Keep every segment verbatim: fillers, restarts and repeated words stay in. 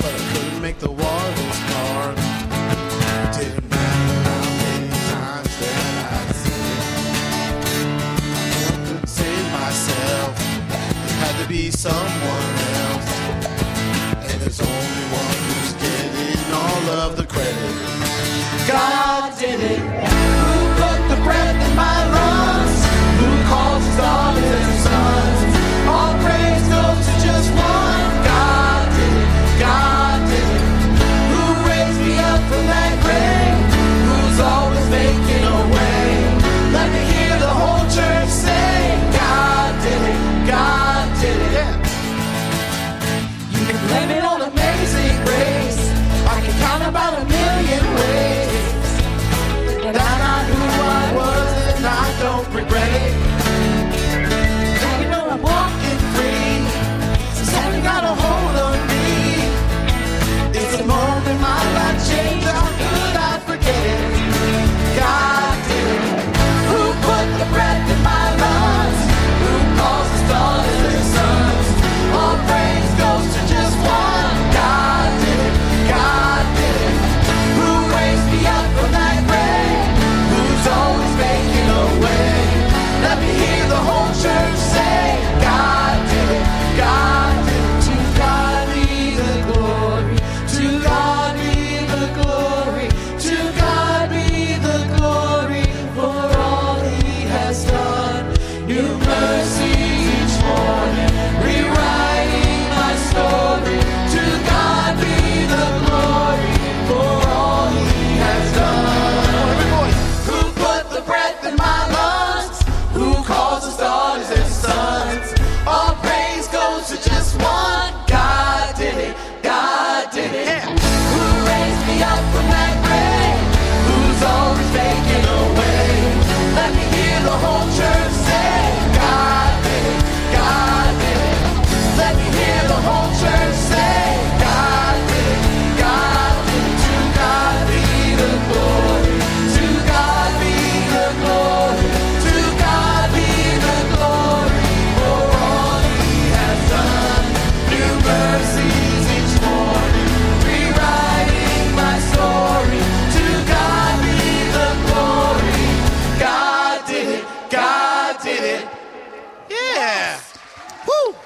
but I couldn't make the war this hard. Didn't matter how many times that I'd sin. I couldn't save myself. It had to be someone else. And there's only one who's getting all of the credit. God did it. Who put the breath in my lungs? Who calls his daughters and sons? All praise goes to just one. God did it. God did it. Who raised me up from that grave? Who's always making a way? Let me hear the whole church say, God did it. God did it. Yeah. You can blame it on Amazing Grace. I can count about a million ways. But I'm not who I was, and I don't regret it. And you know I'm walking free, since heaven got a hold on me. It's a moment my life changed, how could I forget it? God did it. Who put the breath in my lungs? Who calls his daughters and sons? All praise goes to just one. God did it. God did it. Who raised me up from that grave? Who's always making a way? Let me hear the whole church say, God did it. God did it. To God be the glory. To God be the glory. To God be the glory for all he has done. New mercy each morning, rewriting my story. To God be the glory for all he has done. Who put the breath in my lungs? Who calls his daughters and sons? All praise goes to just one. God did it. God did it. Yeah. Who raised me up from that grave? Who's always making a way? Let me hear the whole church say, God did it. God did it. Let me hear the whole church say, God did it. God did it. To God be the glory. To God be the glory. To God be the glory for all he has done. New mercies each morning, rewriting my story. To God be the glory. God did it. God did it. Yeah. Woo.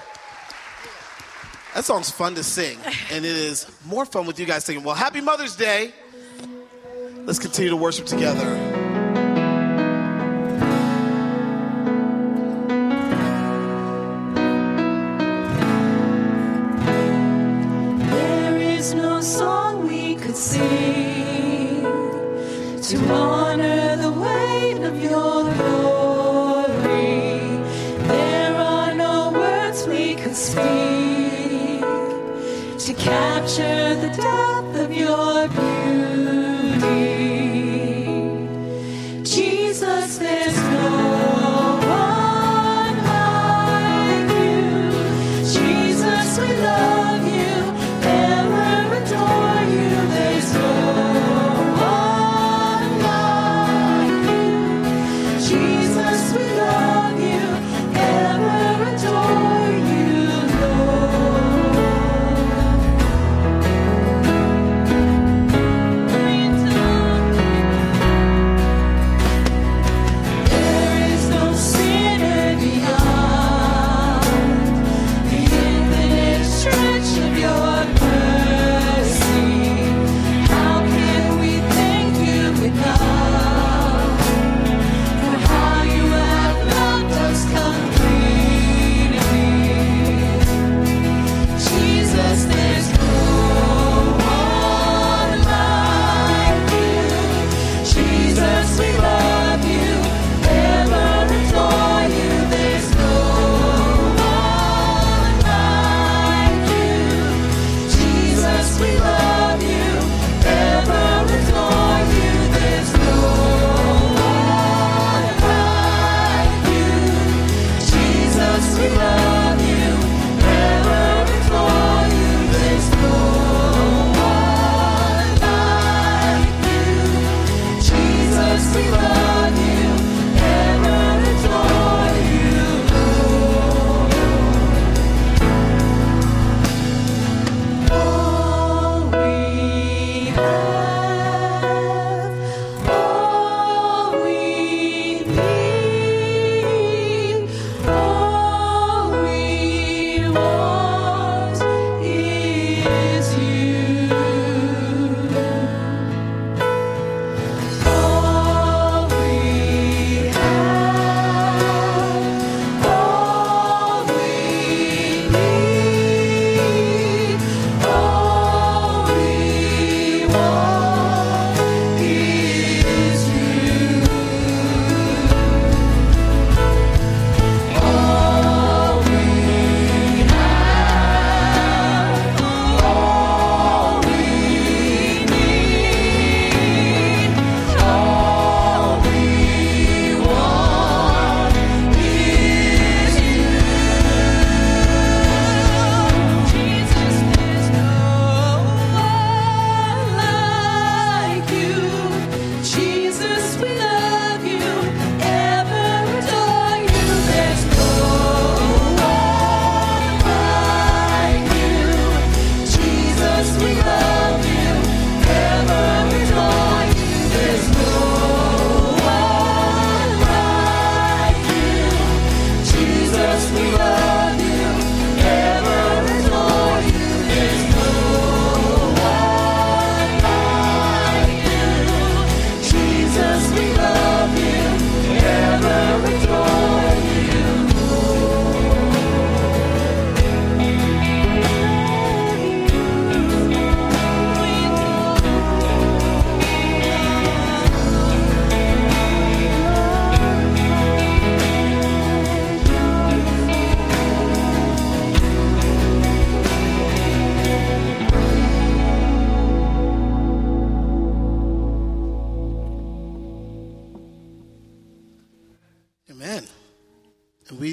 That song's fun to sing, and it is more fun with you guys singing. Well, happy Mother's Day. Let's continue to worship together. There is no song we could sing to honor the weight of your glory. There are no words we could speak to capture the depth of your beauty. Jesus, there's no one like you. Jesus, we love you, ever adore you. There's no one like you. Jesus, we love you, ever adore you, Lord. There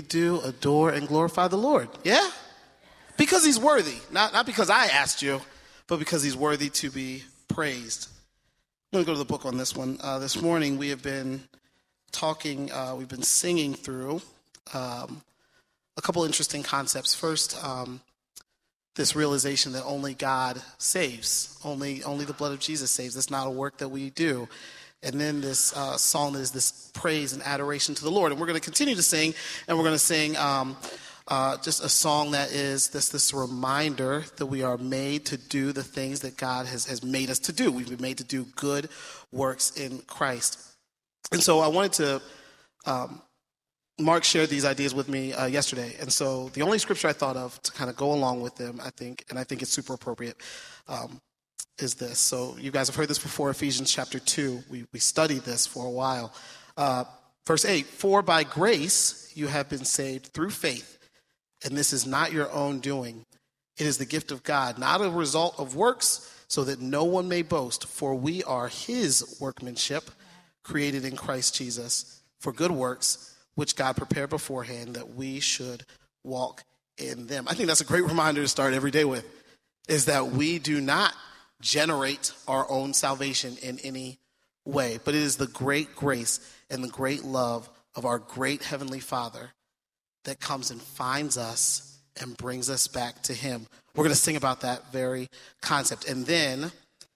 do adore and glorify the Lord. Yeah? Because he's worthy. Not, not because I asked you, but because he's worthy to be praised. I'm going to go to the book on this one. Uh, this morning we have been talking, uh, we've been singing through um, a couple interesting concepts. First, um, this realization that only God saves. Only, only the blood of Jesus saves. It's not a work that we do. And then this uh, song that is this praise and adoration to the Lord. And we're going to continue to sing, and we're going to sing um, uh, just a song that is this this reminder that we are made to do the things that God has, has made us to do. We've been made to do good works in Christ. And so I wanted to, um, Mark shared these ideas with me uh, yesterday. And so the only scripture I thought of to kind of go along with them, I think, and I think it's super appropriate, um, is this. So you guys have heard this before, Ephesians chapter two. We, we studied this for a while. Uh, verse eight, for by grace you have been saved through faith, and this is not your own doing. It is the gift of God, not a result of works, so that no one may boast. For we are his workmanship, created in Christ Jesus, for good works, which God prepared beforehand that we should walk in them. I think that's a great reminder to start every day with, is that we do not generate our own salvation in any way, but it is the great grace and the great love of our great Heavenly Father that comes and finds us and brings us back to him. We're going to sing about that very concept. And then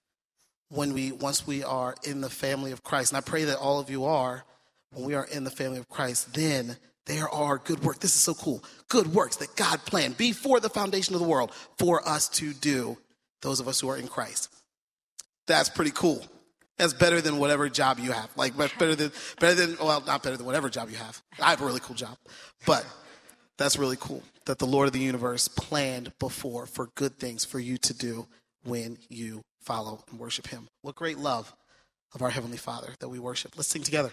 when we, once we are in the family of Christ, and I pray that all of you are, when we are in the family of Christ, then there are good works. This is so cool. Good works that God planned before the foundation of the world for us to do, those of us who are in Christ. That's pretty cool. That's better than whatever job you have. Like better than, better than, well, not better than whatever job you have. I have a really cool job, but that's really cool that the Lord of the universe planned before for good things for you to do when you follow and worship him. What great love of our Heavenly Father that we worship. Let's sing together.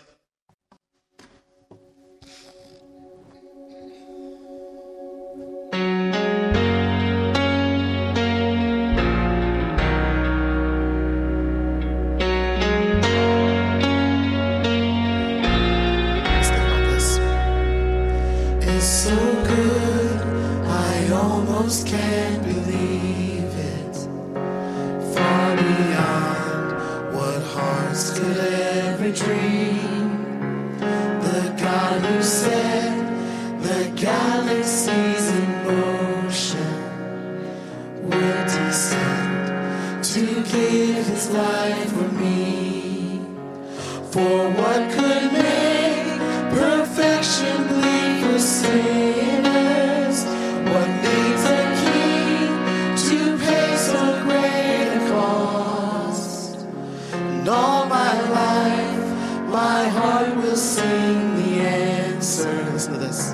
Can't believe it, far beyond what hearts could ever dream. The God who set the galaxies in motion would descend to give his life for me. For what could make perfection bleed for sinners? What needs a king to pay so great a cost? And all my life, my heart will sing the answer. Listen to this.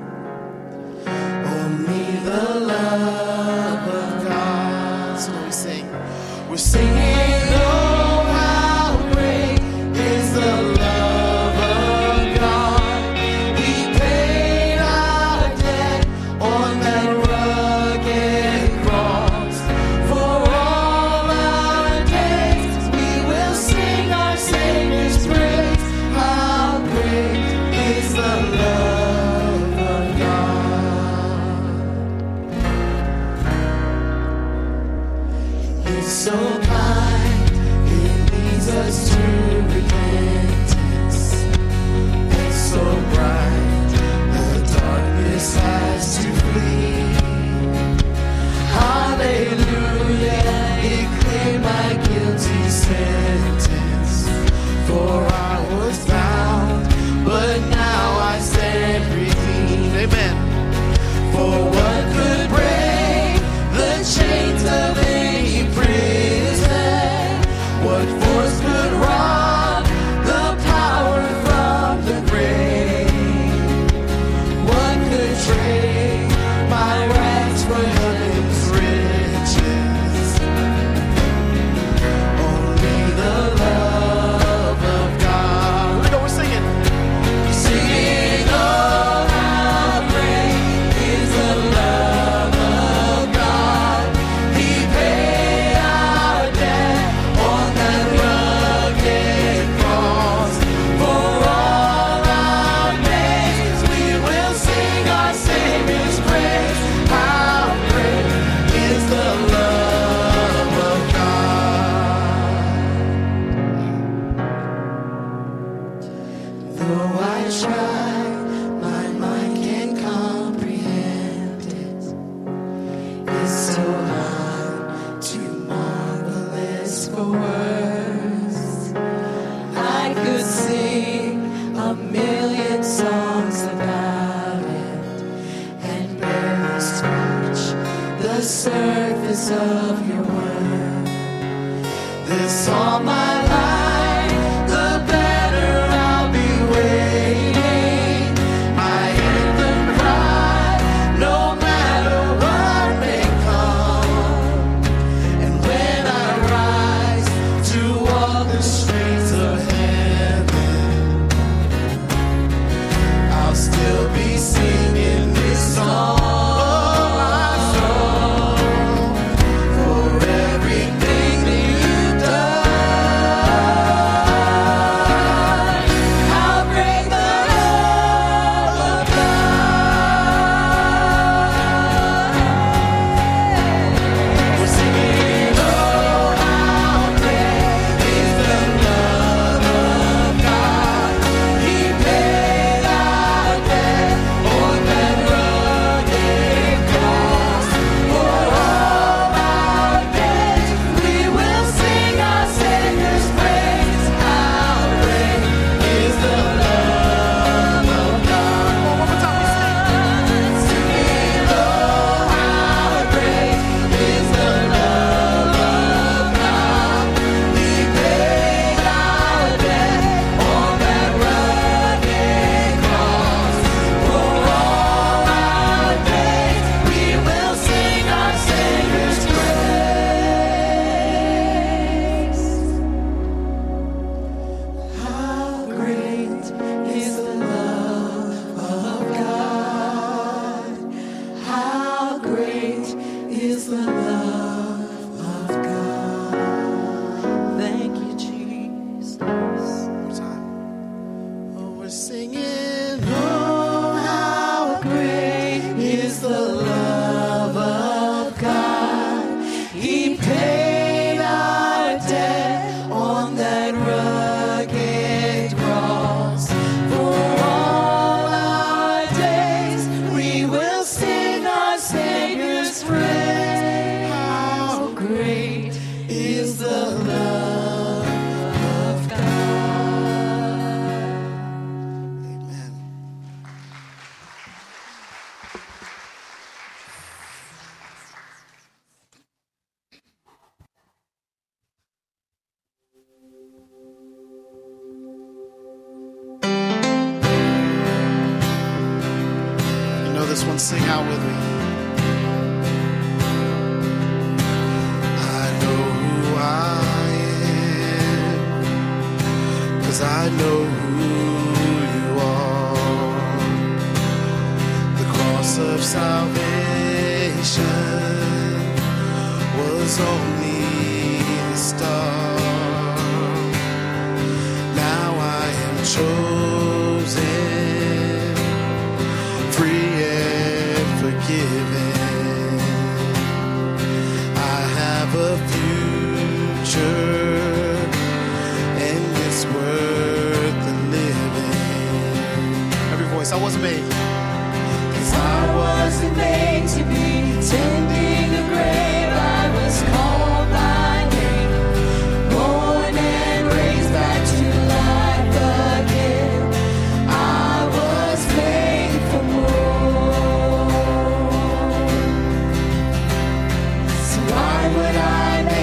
Only the love of God. That's what we sing. We're singing, oh, how great is the love of God. He paid our debt on that rugged cross. For all our days we will sing our Savior's praise. How great is the love of God. It's so kind, it leads us to repentance. It's so bright, the darkness has to flee. Hallelujah, it cleared my guilty sentence. For I was bound, but now I stand redeemed. Amen. For what could break the chains of any prison? What force could rob the power from the grave? What could trade my of your word. This all my life, the better I'll be waiting. My anthem cry, no matter what may come. And when I rise to walk the streets of heaven, I'll still be singing this song. This one, sing out with me. I know who I am, 'cause I know who you are. The cross of salvation was only the start. Now I am chosen, free and forgiven. I have a future, and it's worth the living. Every voice, I wasn't made. 'Cause I wasn't made to be tending a grave. I was called by name, born and raised back to life again. I was made for more. So why would I make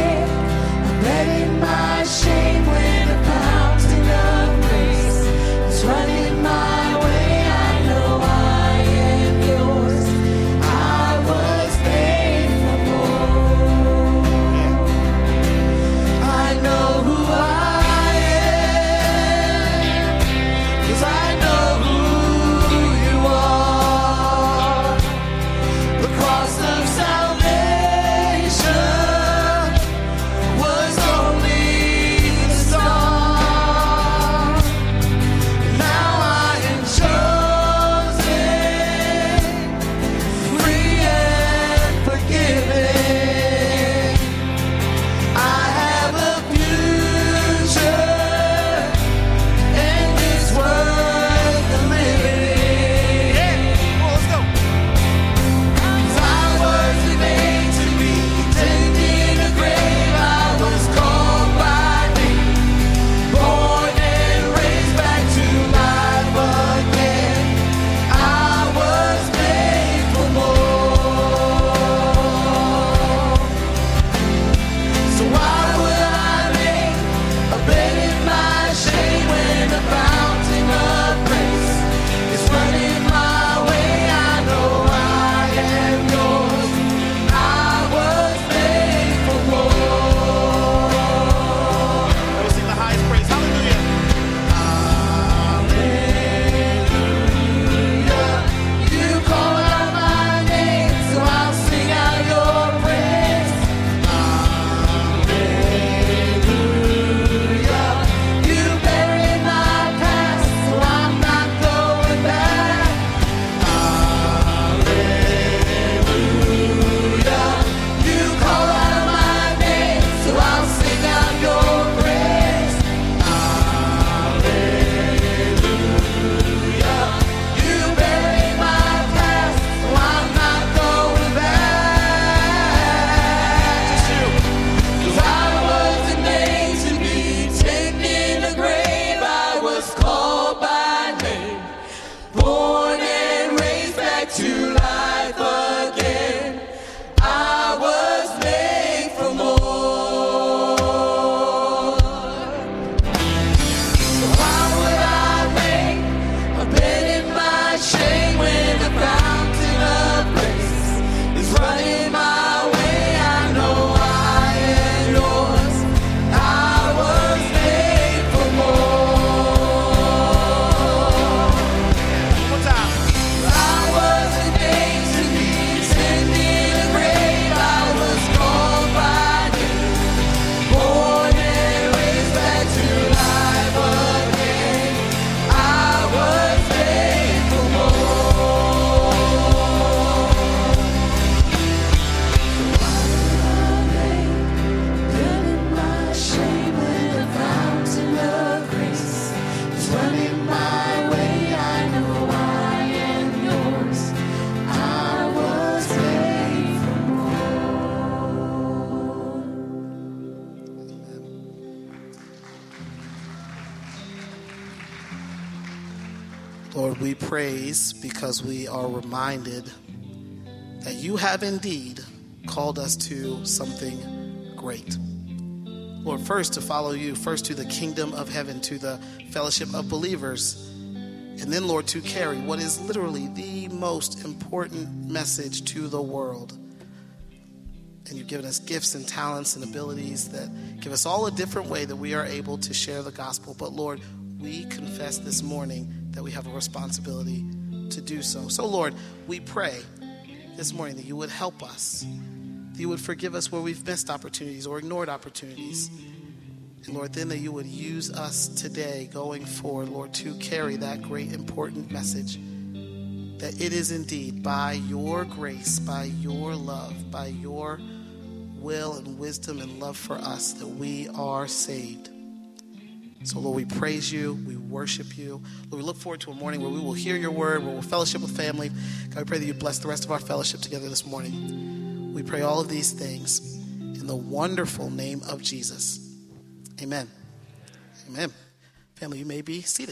Lord, we praise because we are reminded that you have indeed called us to something great. Lord, first to follow you, first to the kingdom of heaven, to the fellowship of believers, and then, Lord, to carry what is literally the most important message to the world. And you've given us gifts and talents and abilities that give us all a different way that we are able to share the gospel. But Lord, we confess this morning that we have a responsibility to do so. So Lord, we pray this morning that you would help us, that you would forgive us where we've missed opportunities or ignored opportunities. And Lord, then that you would use us today going forward, Lord, to carry that great important message, that it is indeed by your grace, by your love, by your will and wisdom and love for us that we are saved. So, Lord, we praise you. We worship you. Lord, we look forward to a morning where we will hear your word, where we'll fellowship with family. God, we pray that you bless the rest of our fellowship together this morning. We pray all of these things in the wonderful name of Jesus. Amen. Amen. Family, you may be seated.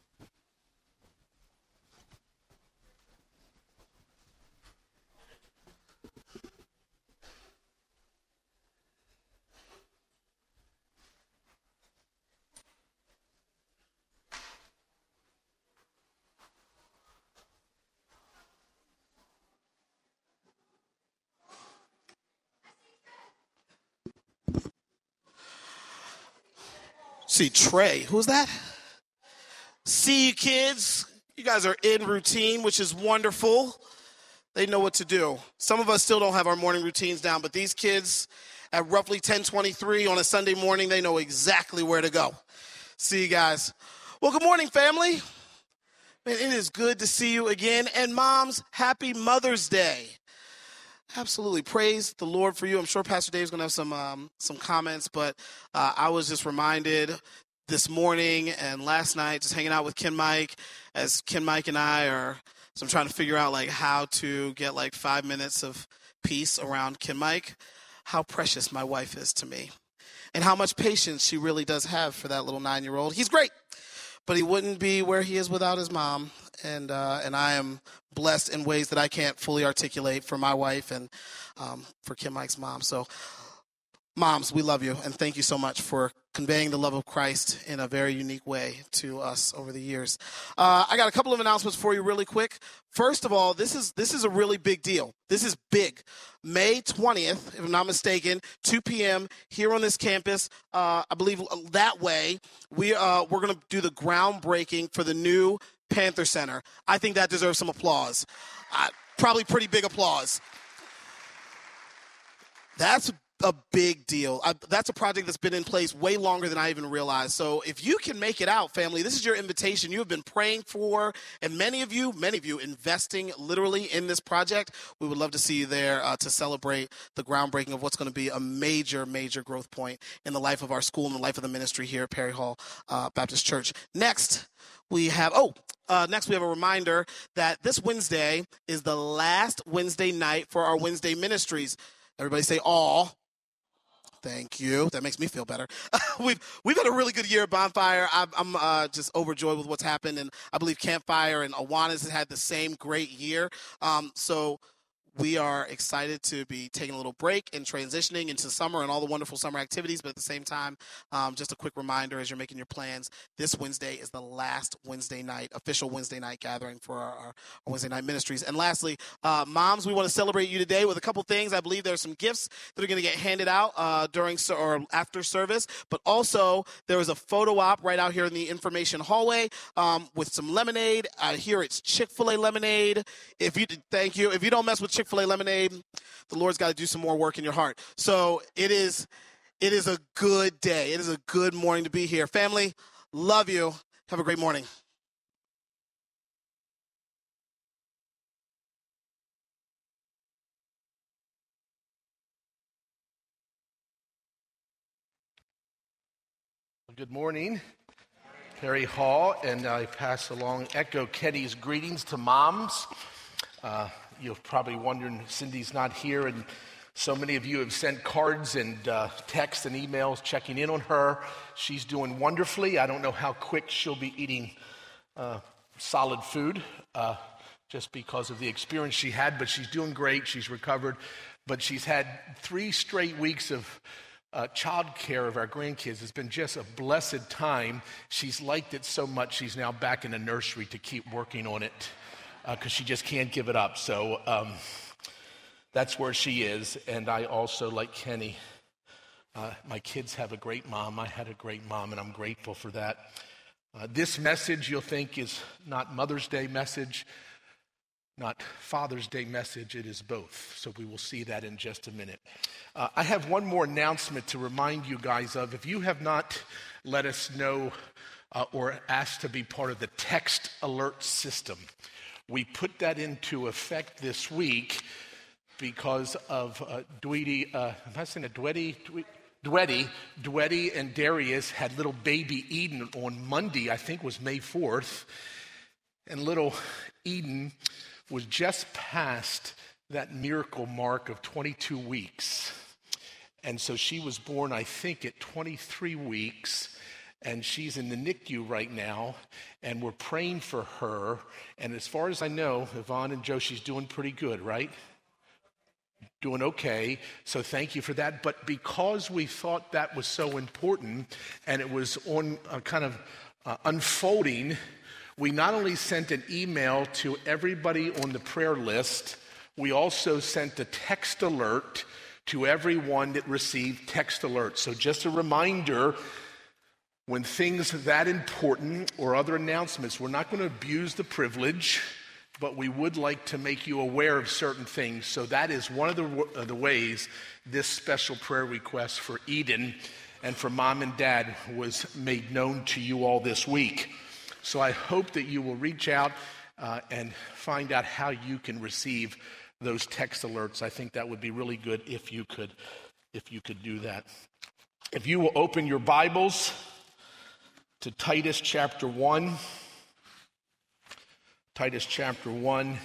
See, Trey, who's that? See you, kids. You guys are in routine, which is wonderful. They know what to do. Some of us still don't have our morning routines down, but these kids at roughly ten twenty-three on a Sunday morning, they know exactly where to go. See you guys. Well, good morning, family. Man, it is good to see you again. And moms, happy Mother's Day. Absolutely. Praise the Lord for you. I'm sure Pastor Dave's going to have some um, some comments, but uh, I was just reminded this morning and last night, just hanging out with Ken Mike, as Ken Mike and I are, so I'm trying to figure out like how to get like five minutes of peace around Ken Mike, how precious my wife is to me and how much patience she really does have for that little nine-year-old. He's great, but he wouldn't be where he is without his mom. And uh, and I am blessed in ways that I can't fully articulate for my wife and um, for Kim Mike's mom. So, moms, we love you, and thank you so much for conveying the love of Christ in a very unique way to us over the years. Uh, I got a couple of announcements for you really quick. First of all, this is this is a really big deal. This is big. May twentieth, if I'm not mistaken, two p.m. here on this campus. Uh, I believe that way we uh, we're going to do the groundbreaking for the new Panther Center. I think that deserves some applause. Uh, probably pretty big applause. That's a big deal. I, that's a project that's been in place way longer than I even realized. So if you can make it out, family, this is your invitation. You have been praying for, and many of you, many of you investing literally in this project. We would love to see you there uh, to celebrate the groundbreaking of what's going to be a major, major growth point in the life of our school and the life of the ministry here at Perry Hall uh, Baptist Church. Next, we have, oh, Uh, next, we have a reminder that this Wednesday is the last Wednesday night for our Wednesday ministries. Everybody say, "Aw." Thank you. That makes me feel better. we've we've had a really good year at Bonfire. I'm, I'm uh, just overjoyed with what's happened, and I believe Campfire and Awanas has had the same great year. Um, so we are excited to be taking a little break and transitioning into summer and all the wonderful summer activities. But at the same time, um, just a quick reminder as you're making your plans, this Wednesday is the last Wednesday night, official Wednesday night gathering for our, our Wednesday night ministries. And lastly, uh, moms, we want to celebrate you today with a couple things. I believe there's some gifts that are going to get handed out uh, during or after service. But also, there is a photo op right out here in the information hallway um, with some lemonade. I hear it's Chick-fil-A lemonade. If you thank you. If you don't mess with Chick Chick-fil-A lemonade, the Lord's got to do some more work in your heart. So it is, it is a good day. It is a good morning to be here. Family, love you. Have a great morning. Good morning, Perry Hall, and I pass along, echo Kenny's greetings to moms. Uh, You're probably wondering, Cindy's not here, and so many of you have sent cards and uh, texts and emails checking in on her. She's doing wonderfully. I don't know how quick she'll be eating uh, solid food uh, just because of the experience she had, but she's doing great. She's recovered, but she's had three straight weeks of uh, child care of our grandkids. It's been just a blessed time. She's liked it so much, she's now back in the nursery to keep working on it because uh, she just can't give it up. So um, that's where she is, and I also, like Kenny, uh, my kids have a great mom. I had a great mom, and I'm grateful for that. Uh, this message, you'll think, is not Mother's Day message, not Father's Day message. It is both. So we will see that in just a minute. Uh, I have one more announcement to remind you guys of. If you have not let us know uh, or asked to be part of the text alert system, we put that into effect this week because of uh, Dweety, uh, am I saying a Dweety? Dweety, Dweety and Darius had little baby Eden on Monday, I think was May fourth, and little Eden was just past that miracle mark of twenty-two weeks. And so she was born, I think, at twenty-three weeks, and she's in the N I C U right now, and we're praying for her. And as far as I know, Yvonne and Joe, she's doing pretty good, right? Doing okay, so thank you for that. But because we thought that was so important and it was on uh, kind of uh, unfolding, we not only sent an email to everybody on the prayer list, we also sent a text alert to everyone that received text alerts. So just a reminder, when things that important or other announcements, we're not going to abuse the privilege, but we would like to make you aware of certain things. So that is one of the, uh, the ways this special prayer request for Eden and for Mom and Dad was made known to you all this week. So I hope that you will reach out uh, and find out how you can receive those text alerts. I think that would be really good if you could, if you could do that. If you will open your Bibles to Titus chapter one. Titus chapter one.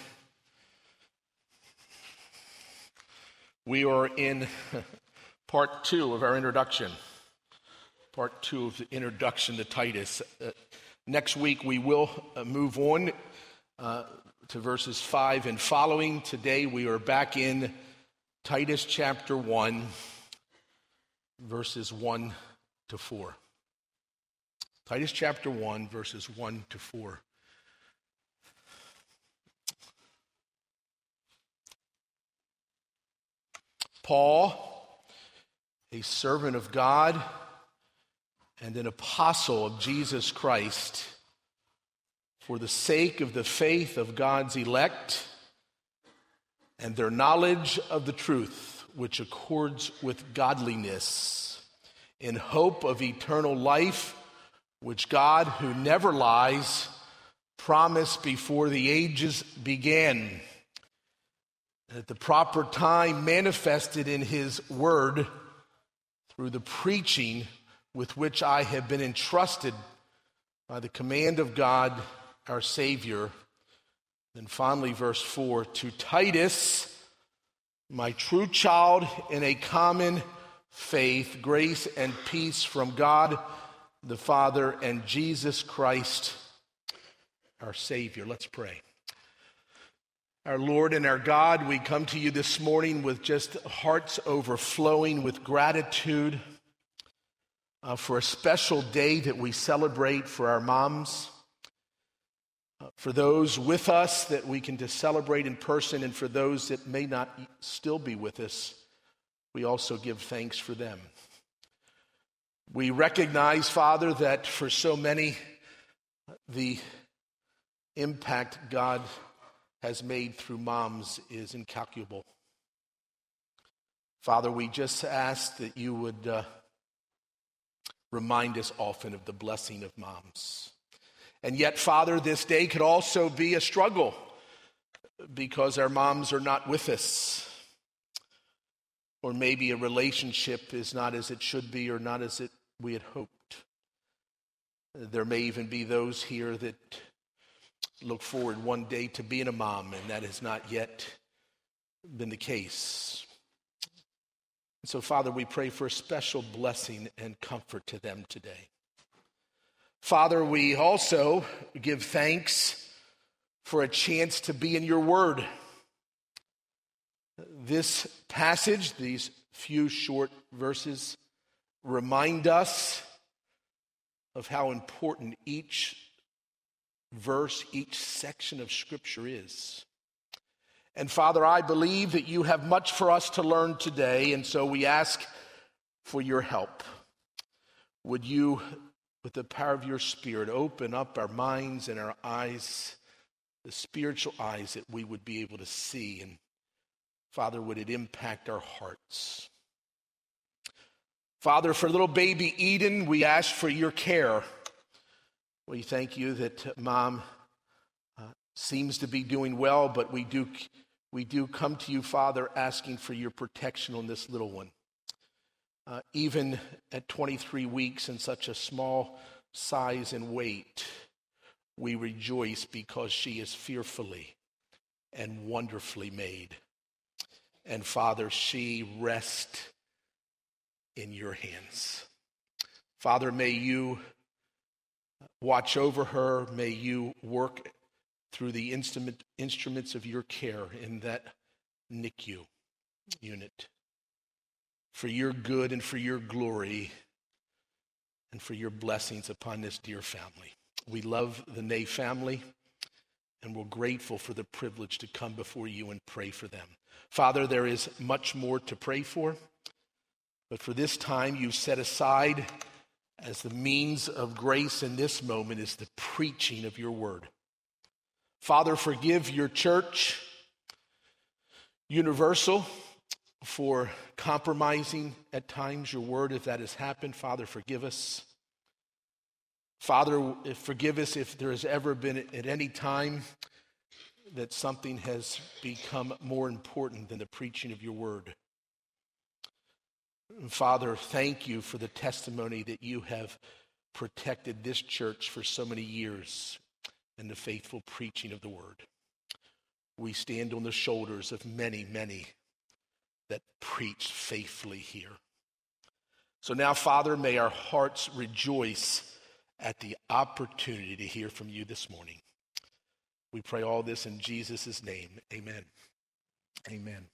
We are in part two of our introduction. Part two of the introduction to Titus. Uh, next week we will uh, move on uh, to verses five and following. Today we are back in Titus chapter one, verses one to four. Titus chapter one, verses one to four. Paul, a servant of God and an apostle of Jesus Christ, for the sake of the faith of God's elect and their knowledge of the truth, which accords with godliness, in hope of eternal life, which God, who never lies, promised before the ages began, at the proper time manifested in his word through the preaching with which I have been entrusted by the command of God our Savior. Then finally, verse four, to Titus, my true child in a common faith, grace and peace from God the Father and Jesus Christ our Savior. Let's pray. Our Lord and our God, we come to you this morning with just hearts overflowing with gratitude uh, for a special day that we celebrate for our moms, uh, for those with us that we can just celebrate in person, and for those that may not still be with us, we also give thanks for them. We recognize, Father, that for so many, the impact God has made through moms is incalculable. Father, we just ask that you would uh, remind us often of the blessing of moms. And yet, Father, this day could also be a struggle because our moms are not with us. Or maybe a relationship is not as it should be or not as it we had hoped. There may even be those here that look forward one day to being a mom, and that has not yet been the case. And so, Father, we pray for a special blessing and comfort to them today. Father, we also give thanks for a chance to be in your word. This passage, these few short verses, remind us of how important each verse, each section of Scripture is. And Father, I believe that you have much for us to learn today, and so we ask for your help. Would you, with the power of your Spirit, open up our minds and our eyes, the spiritual eyes, that we would be able to see, and Father, would it impact our hearts? Father, for little baby Eden, we ask for your care. We thank you that Mom uh, seems to be doing well, but we do we do come to you, Father, asking for your protection on this little one. Uh, even at twenty-three weeks and such a small size and weight, we rejoice because she is fearfully and wonderfully made. And Father, she rests in your hands. Father, may you watch over her. May you work through the instrument, instruments of your care in that N I C U unit for your good and for your glory and for your blessings upon this dear family. We love the Ney family, and we're grateful for the privilege to come before you and pray for them. Father, there is much more to pray for, but for this time you set aside as the means of grace in this moment is the preaching of your word. Father, forgive your church, Universal, for compromising at times your word if that has happened. Father, forgive us. Father, forgive us if there has ever been at any time that something has become more important than the preaching of your word. Father, thank you for the testimony that you have protected this church for so many years and the faithful preaching of the word. We stand on the shoulders of many, many that preach faithfully here. So now, Father, may our hearts rejoice at the opportunity to hear from you this morning. We pray all this in Jesus' name. Amen. Amen.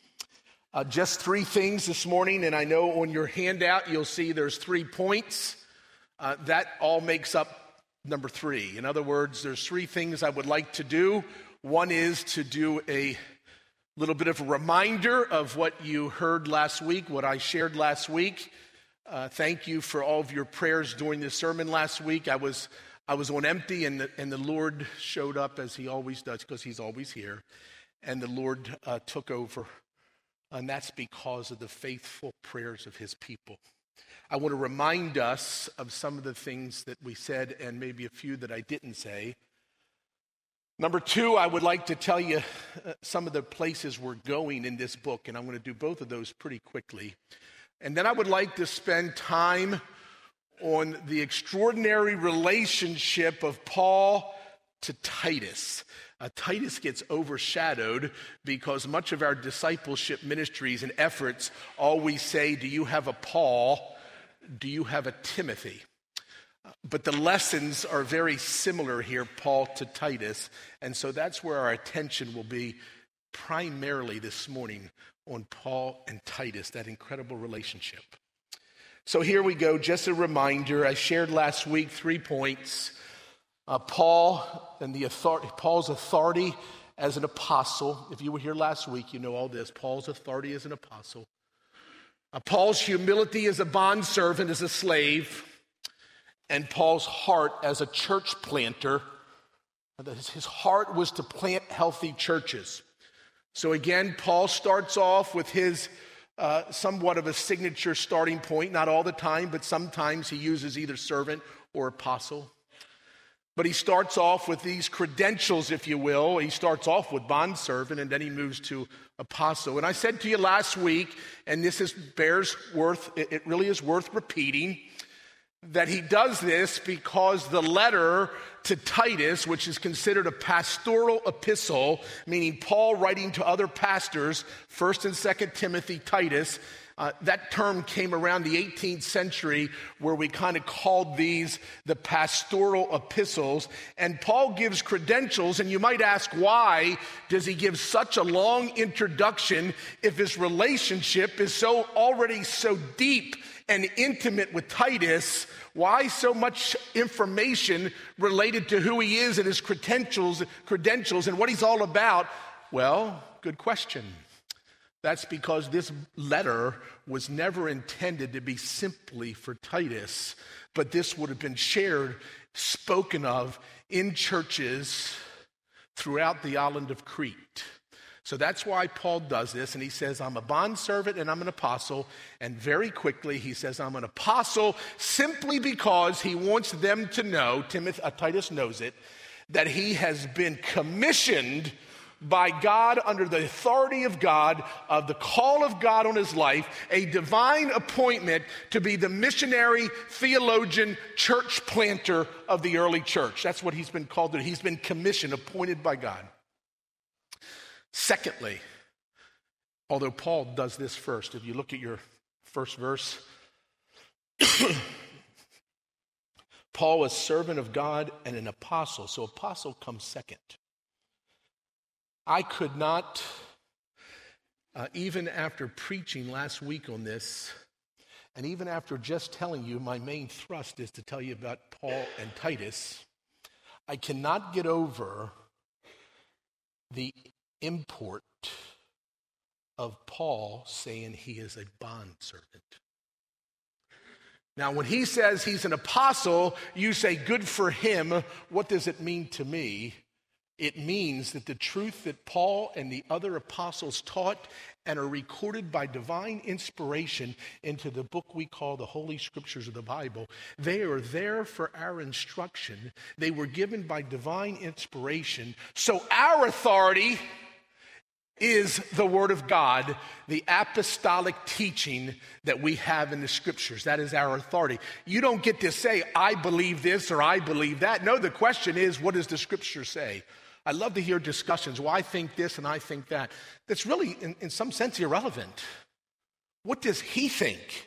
Uh, just three things this morning, and I know on your handout you'll see there's three points. Uh, that all makes up number three. In other words, there's three things I would like to do. One is to do a little bit of a reminder of what you heard last week, what I shared last week. Uh, thank you for all of your prayers during the sermon last week. I was I was on empty, and the, and the Lord showed up as he always does, because he's always here. And the Lord uh, took over. And that's because of the faithful prayers of his people. I want to remind us of some of the things that we said and maybe a few that I didn't say. Number two, I would like to tell you uh, some of the places we're going in this book, and I'm going to do both of those pretty quickly. And then I would like to spend time on the extraordinary relationship of Paul to Titus. Uh, Titus gets overshadowed because much of our discipleship ministries and efforts always say, do you have a Paul? Do you have a Timothy? Uh, but the lessons are very similar here, Paul to Titus. And so that's where our attention will be primarily this morning, on Paul and Titus, that incredible relationship. So here we go, just a reminder. I shared last week three points. Uh, Paul and the authority, Paul's authority as an apostle. If you were here last week, you know all this. Paul's authority as an apostle. Uh, Paul's humility as a bondservant, as a slave. And Paul's heart as a church planter. His heart was to plant healthy churches. So again, Paul starts off with his uh, somewhat of a signature starting point. Not all the time, but sometimes he uses either servant or apostle. But he starts off with these credentials, if you will. He starts off with bondservant, and then he moves to apostle. And I said to you last week, and this is bears worth, it really is worth repeating, that he does this because the letter to Titus, which is considered a pastoral epistle, meaning Paul writing to other pastors, First and Second Timothy, Titus, Uh, that term came around the eighteenth century where we kind of called these the pastoral epistles. And Paul gives credentials, and you might ask, why does he give such a long introduction if his relationship is so already so deep and intimate with Titus? Why so much information related to who he is and his credentials, credentials and what he's all about? Well, good question. That's because this letter was never intended to be simply for Titus, but this would have been shared, spoken of in churches throughout the island of Crete. So that's why Paul does this, and he says, I'm a bondservant and I'm an apostle, and very quickly he says, I'm an apostle simply because he wants them to know, Timothy, uh, Titus knows it, that he has been commissioned by God under the authority of God, of the call of God on his life, a divine appointment to be the missionary, theologian, church planter of the early church. That's what he's been called to. He's been commissioned, appointed by God. Secondly, although Paul does this first, if you look at your first verse, Paul is servant of God and an apostle. So apostle comes second. I could not, uh, even after preaching last week on this, and even after just telling you my main thrust is to tell you about Paul and Titus, I cannot get over the import of Paul saying he is a bondservant. Now, when he says he's an apostle, you say, good for him. What does it mean to me? It means that the truth that Paul and the other apostles taught and are recorded by divine inspiration into the book we call the Holy Scriptures of the Bible, they are there for our instruction. They were given by divine inspiration. So our authority is the Word of God, the apostolic teaching that we have in the Scriptures. That is our authority. You don't get to say, I believe this or I believe that. No, the question is, what does the Scripture say? I love to hear discussions. Well, I think this and I think that. That's really, in, in some sense, irrelevant. What does he think?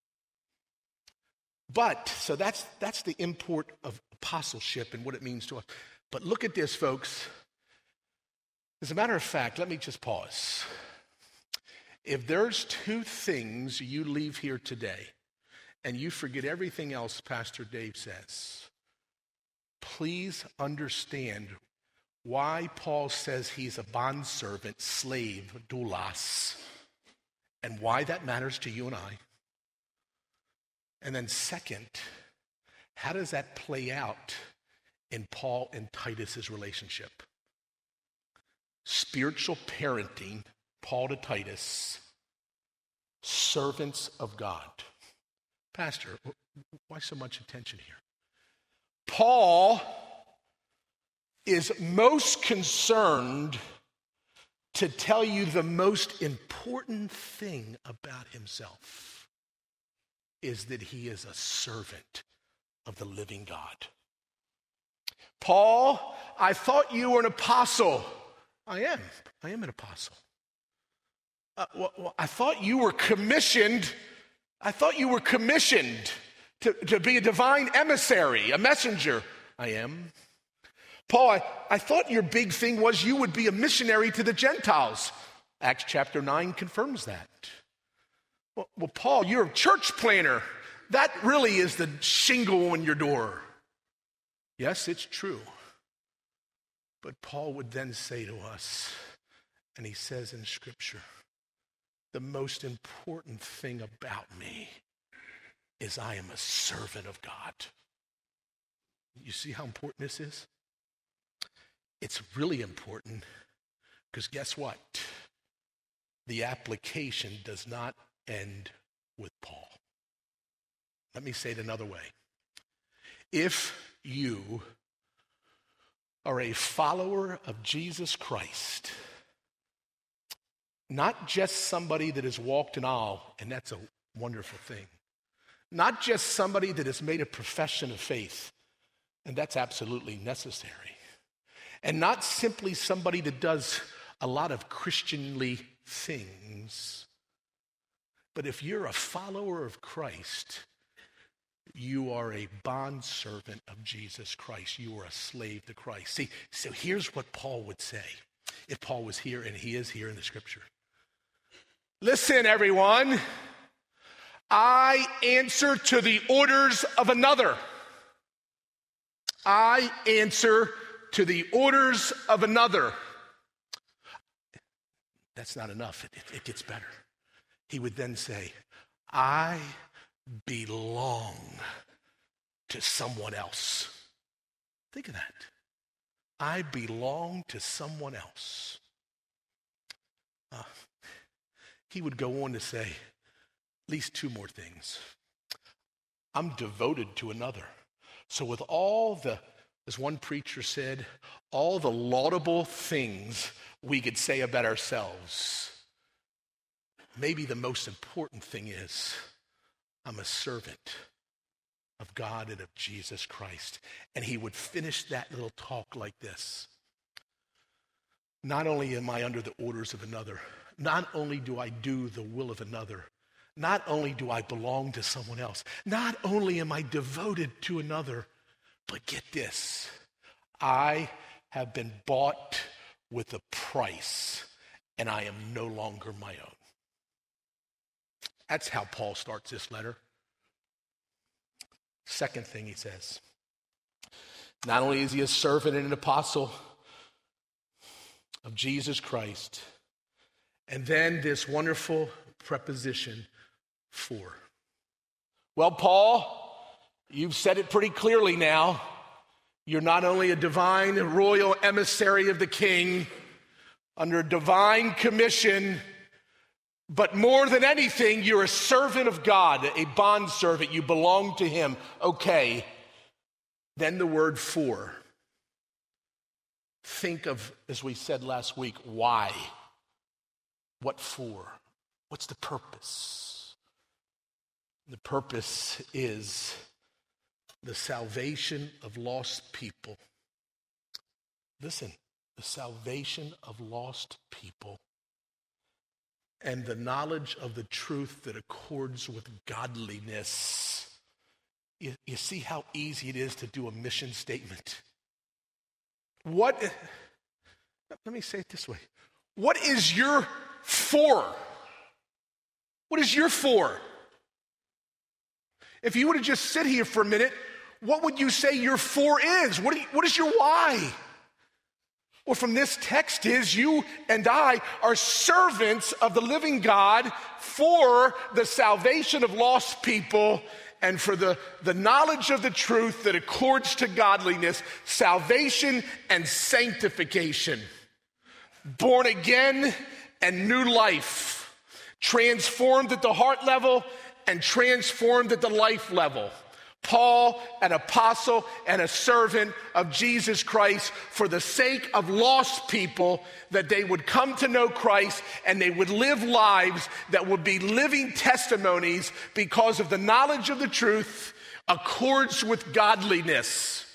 But, so that's, that's the import of apostleship and what it means to us. But look at this, folks. As a matter of fact, let me just pause. If there's two things you leave here today and you forget everything else Pastor Dave says, please understand why Paul says he's a bondservant, slave, doulos, and why that matters to you and I. And then second, how does that play out in Paul and Titus's relationship? Spiritual parenting, Paul to Titus, servants of God. Pastor, why so much attention here? Paul is most concerned to tell you the most important thing about himself is that he is a servant of the living God. Paul, I thought you were an apostle. I am. I am an apostle. Uh, well, well, I thought you were commissioned. I thought you were commissioned to, to be a divine emissary, a messenger. I am. Paul, I, I thought your big thing was you would be a missionary to the Gentiles. Acts chapter nine confirms that. Well, well, Paul, you're a church planner. That really is the shingle on your door. Yes, it's true. But Paul would then say to us, and he says in Scripture, the most important thing about me is I am a servant of God. You see how important this is? It's really important because guess what? The application does not end with Paul. Let me say it another way. If you are a follower of Jesus Christ, not just somebody that has walked an aisle, and that's a wonderful thing, not just somebody that has made a profession of faith, and that's absolutely necessary, and not simply somebody that does a lot of Christianly things. But if you're a follower of Christ, you are a bondservant of Jesus Christ. You are a slave to Christ. See, so here's what Paul would say if Paul was here, and he is here in the scripture. Listen, everyone, I answer to the orders of another. I answer to the orders of another. That's not enough. It, it, it gets better. He would then say, I belong to someone else. Think of that. I belong to someone else. Uh, he would go on to say at least two more things. I'm devoted to another. So with all the, as one preacher said, all the laudable things we could say about ourselves, maybe the most important thing is I'm a servant of God and of Jesus Christ. And he would finish that little talk like this. Not only am I under the orders of another, not only do I do the will of another, not only do I belong to someone else, not only am I devoted to another, but get this, I have been bought with a price, and I am no longer my own. That's how Paul starts this letter. Second thing he says, not only is he a servant and an apostle of Jesus Christ, and then this wonderful preposition, for. Well, Paul, you've said it pretty clearly now. You're not only a divine royal emissary of the king under a divine commission, but more than anything, you're a servant of God, a bondservant. You belong to him. Okay. Then the word for. Think of, as we said last week, why? What for? What's the purpose? The purpose is the salvation of lost people. Listen, the salvation of lost people and the knowledge of the truth that accords with godliness. You, you see how easy it is to do a mission statement? What, let me say it this way. What is your for? What is your for? If you were to just sit here for a minute, what would you say your for is? What, you, what is your why? Well, from this text is you and I are servants of the living God for the salvation of lost people and for the, the knowledge of the truth that accords to godliness, salvation and sanctification. Born again and new life, transformed at the heart level and transformed at the life level. Paul, an apostle and a servant of Jesus Christ for the sake of lost people, that they would come to know Christ and they would live lives that would be living testimonies because of the knowledge of the truth accords with godliness.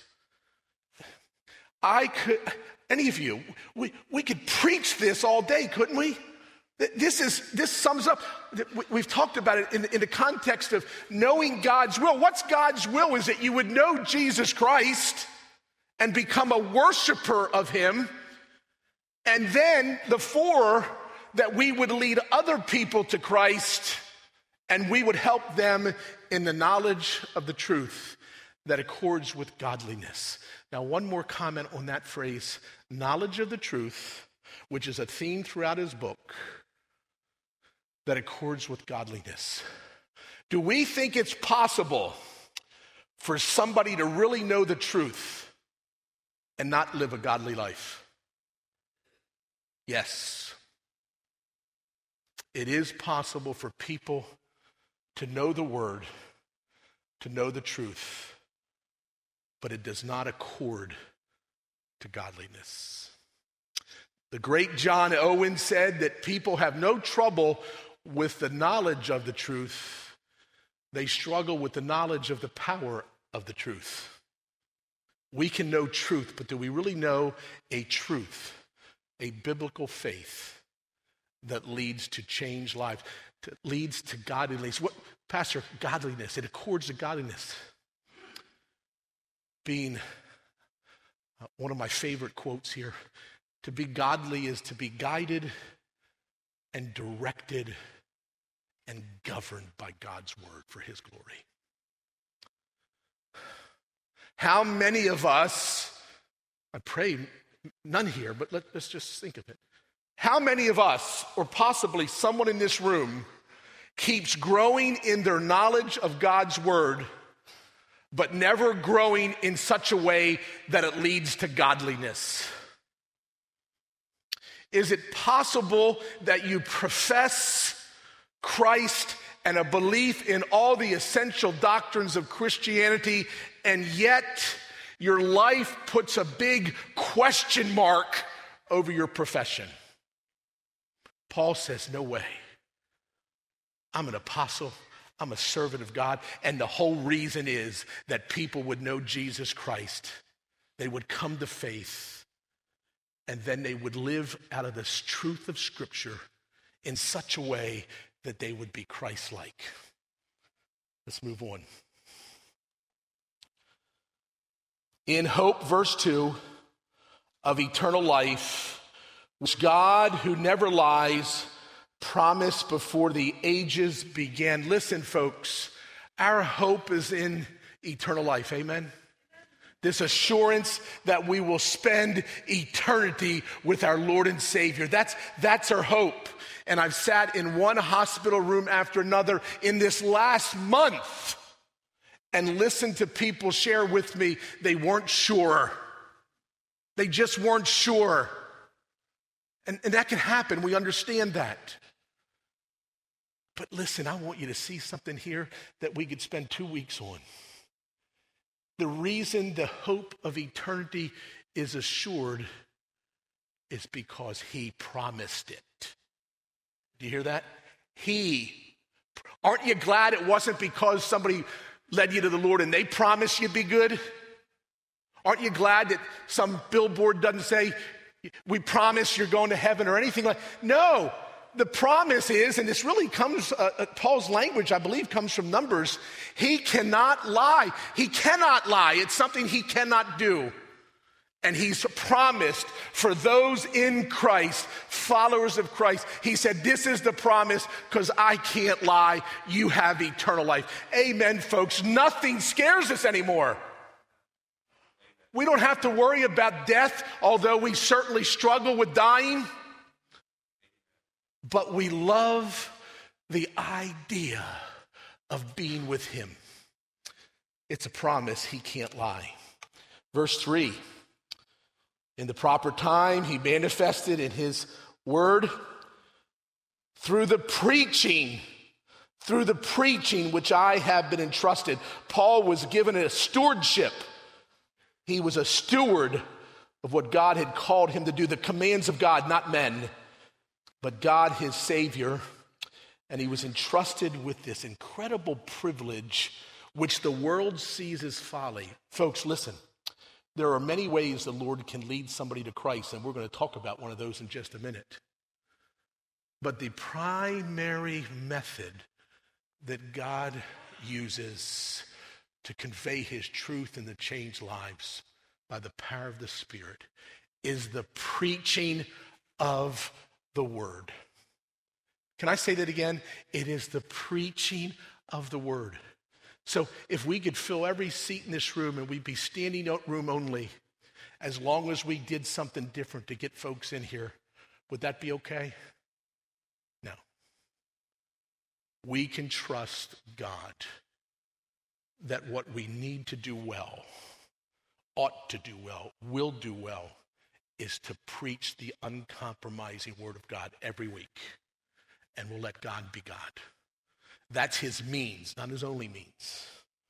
I could, any of you, we, we could preach this all day, couldn't we? This is this sums up, we've talked about it in, in the context of knowing God's will. What's God's will is that you would know Jesus Christ and become a worshiper of him. And then the for, that we would lead other people to Christ and we would help them in the knowledge of the truth that accords with godliness. Now, one more comment on that phrase, knowledge of the truth, which is a theme throughout his book, that accords with godliness. Do we think it's possible for somebody to really know the truth and not live a godly life? Yes. It is possible for people to know the word, to know the truth, but it does not accord to godliness. The great John Owen said that people have no trouble with the knowledge of the truth. They struggle with the knowledge of the power of the truth. We can know truth, but do we really know a truth, a biblical faith that leads to changed lives? It leads to godliness. What, Pastor, godliness, it accords to godliness. Being uh, one of my favorite quotes here, to be godly is to be guided and directed and governed by God's word for his glory. How many of us, I pray none here, but let, let's just think of it. How many of us, or possibly someone in this room, keeps growing in their knowledge of God's word, but never growing in such a way that it leads to godliness? Is it possible that you profess Christ and a belief in all the essential doctrines of Christianity, and yet your life puts a big question mark over your profession? Paul says, no way. I'm an apostle. I'm a servant of God. And the whole reason is that people would know Jesus Christ. They would come to faith. And then they would live out of this truth of Scripture in such a way that they would be Christ-like. Let's move on. In hope, verse two, of eternal life, which God, who never lies, promised before the ages began. Listen, folks, our hope is in eternal life. Amen? This assurance that we will spend eternity with our Lord and Savior. That's, that's our hope. And I've sat in one hospital room after another in this last month and listened to people share with me they weren't sure. They just weren't sure. And, and that can happen. We understand that. But listen, I want you to see something here that we could spend two weeks on. The reason the hope of eternity is assured is because he promised it. Do you hear that? He. Aren't you glad it wasn't because somebody led you to the Lord and they promised you'd be good? Aren't you glad that some billboard doesn't say, we promise you're going to heaven or anything like that? No. The promise is, and this really comes, uh, uh, Paul's language, I believe, comes from Numbers. He cannot lie. He cannot lie. It's something he cannot do. And he's promised for those in Christ, followers of Christ. He said, this is the promise because I can't lie. You have eternal life. Amen, folks. Nothing scares us anymore. We don't have to worry about death, although we certainly struggle with dying. But we love the idea of being with him. It's a promise he can't lie. Verse three, in the proper time, he manifested in his word through the preaching, through the preaching which I have been entrusted. Paul was given a stewardship. He was a steward of what God had called him to do, the commands of God, not men, but God, his Savior. And he was entrusted with this incredible privilege, which the world sees as folly. Folks, listen, there are many ways the Lord can lead somebody to Christ, and we're going to talk about one of those in just a minute. But the primary method that God uses to convey his truth and to change lives by the power of the Spirit is the preaching of the word. Can I say that again? It is the preaching of the word. So if we could fill every seat in this room and we'd be standing out room only, as long as we did something different to get folks in here, would that be okay? No. We can trust God that what we need to do well, ought to do well, will do well, is to preach the uncompromising word of God every week. And we'll let God be God. That's his means, not his only means.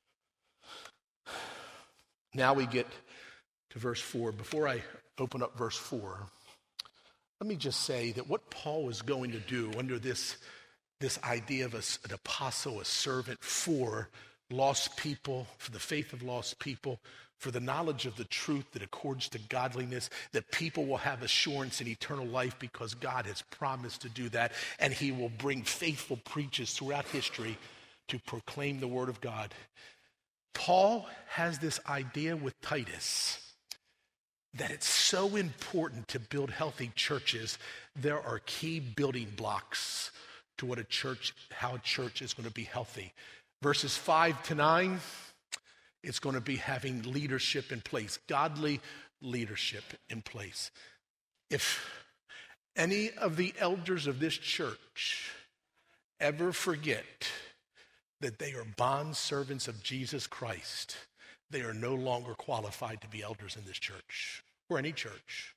Now we get to verse four. Before I open up verse four, let me just say that what Paul was going to do under this, this idea of a, an apostle, a servant for lost people, for the faith of lost people, for the knowledge of the truth that accords to godliness, that people will have assurance in eternal life because God has promised to do that, and he will bring faithful preachers throughout history to proclaim the word of God. Paul has this idea with Titus that it's so important to build healthy churches. There are key building blocks to what a church, how a church is going to be healthy. Verses five to nine, it's going to be having leadership in place, godly leadership in place. If any of the elders of this church ever forget that they are bond servants of Jesus Christ, they are no longer qualified to be elders in this church or any church.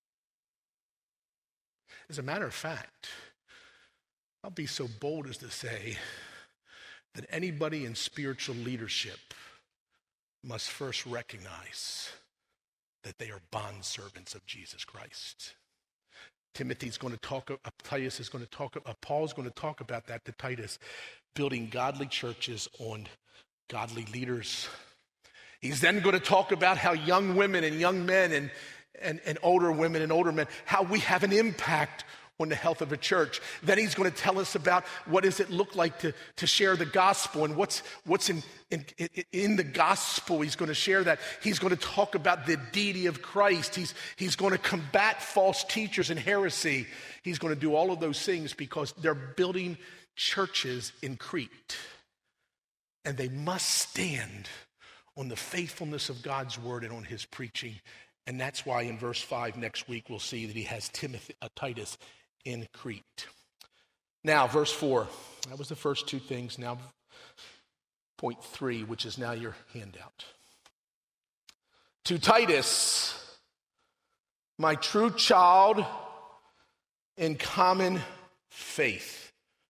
As a matter of fact, I'll be so bold as to say that anybody in spiritual leadership must first recognize that they are bond servants of Jesus Christ. Timothy's going to talk, uh, Titus is going to talk, uh, Paul's going to talk about that to Titus, building godly churches on godly leaders. He's then going to talk about how young women and young men and, and, and older women and older men, how we have an impact on the health of a church. Then he's going to tell us about what does it look like to, to share the gospel and what's, what's in, in, in the gospel. He's going to share that. He's going to talk about the deity of Christ. He's, he's going to combat false teachers and heresy. He's going to do all of those things because they're building churches in Crete. And they must stand on the faithfulness of God's word and on his preaching. And that's why in verse five next week we'll see that he has Timothy, uh, Titus in Crete. Now, verse four. That was the first two things. Now, point three, which is now your handout. To Titus, my true child in common faith.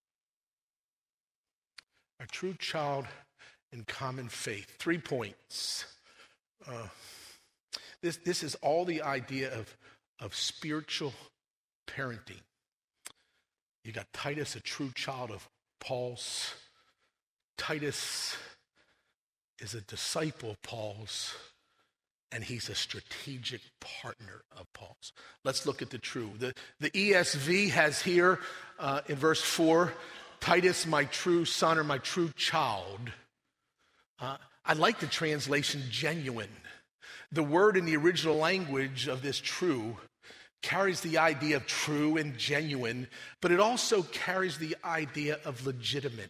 A true child in common faith. Three points. Uh, this, this is all the idea of, of spiritual parenting. You got Titus, a true child of Paul's. Titus is a disciple of Paul's, and he's a strategic partner of Paul's. Let's look at the true. The, the E S V has here uh, in verse four, Titus, my true son or my true child. Uh, I like the translation genuine. The word in the original language of this true carries the idea of true and genuine, but it also carries the idea of legitimate.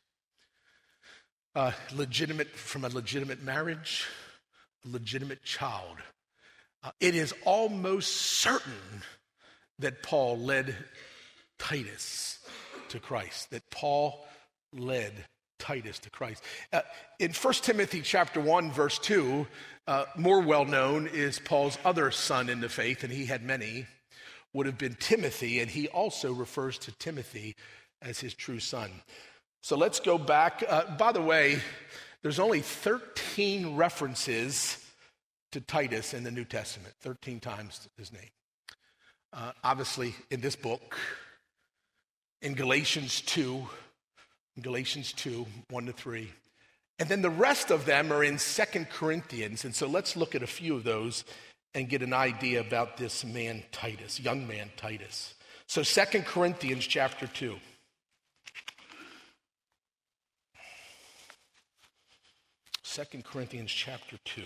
Uh, legitimate from a legitimate marriage, a legitimate child. Uh, it is almost certain that Paul led Titus to Christ, that Paul led Titus to Christ. Uh, in First Timothy chapter one, verse two, uh, more well known is Paul's other son in the faith, and he had many, would have been Timothy, and he also refers to Timothy as his true son. So let's go back. Uh, by the way, there's only thirteen references to Titus in the New Testament, thirteen times his name. Uh, obviously, in this book, in Galatians two, Galatians two, one to three. And then the rest of them are in Second Corinthians. And so let's look at a few of those and get an idea about this man Titus, young man Titus. So Second Corinthians chapter two. Second Corinthians chapter two.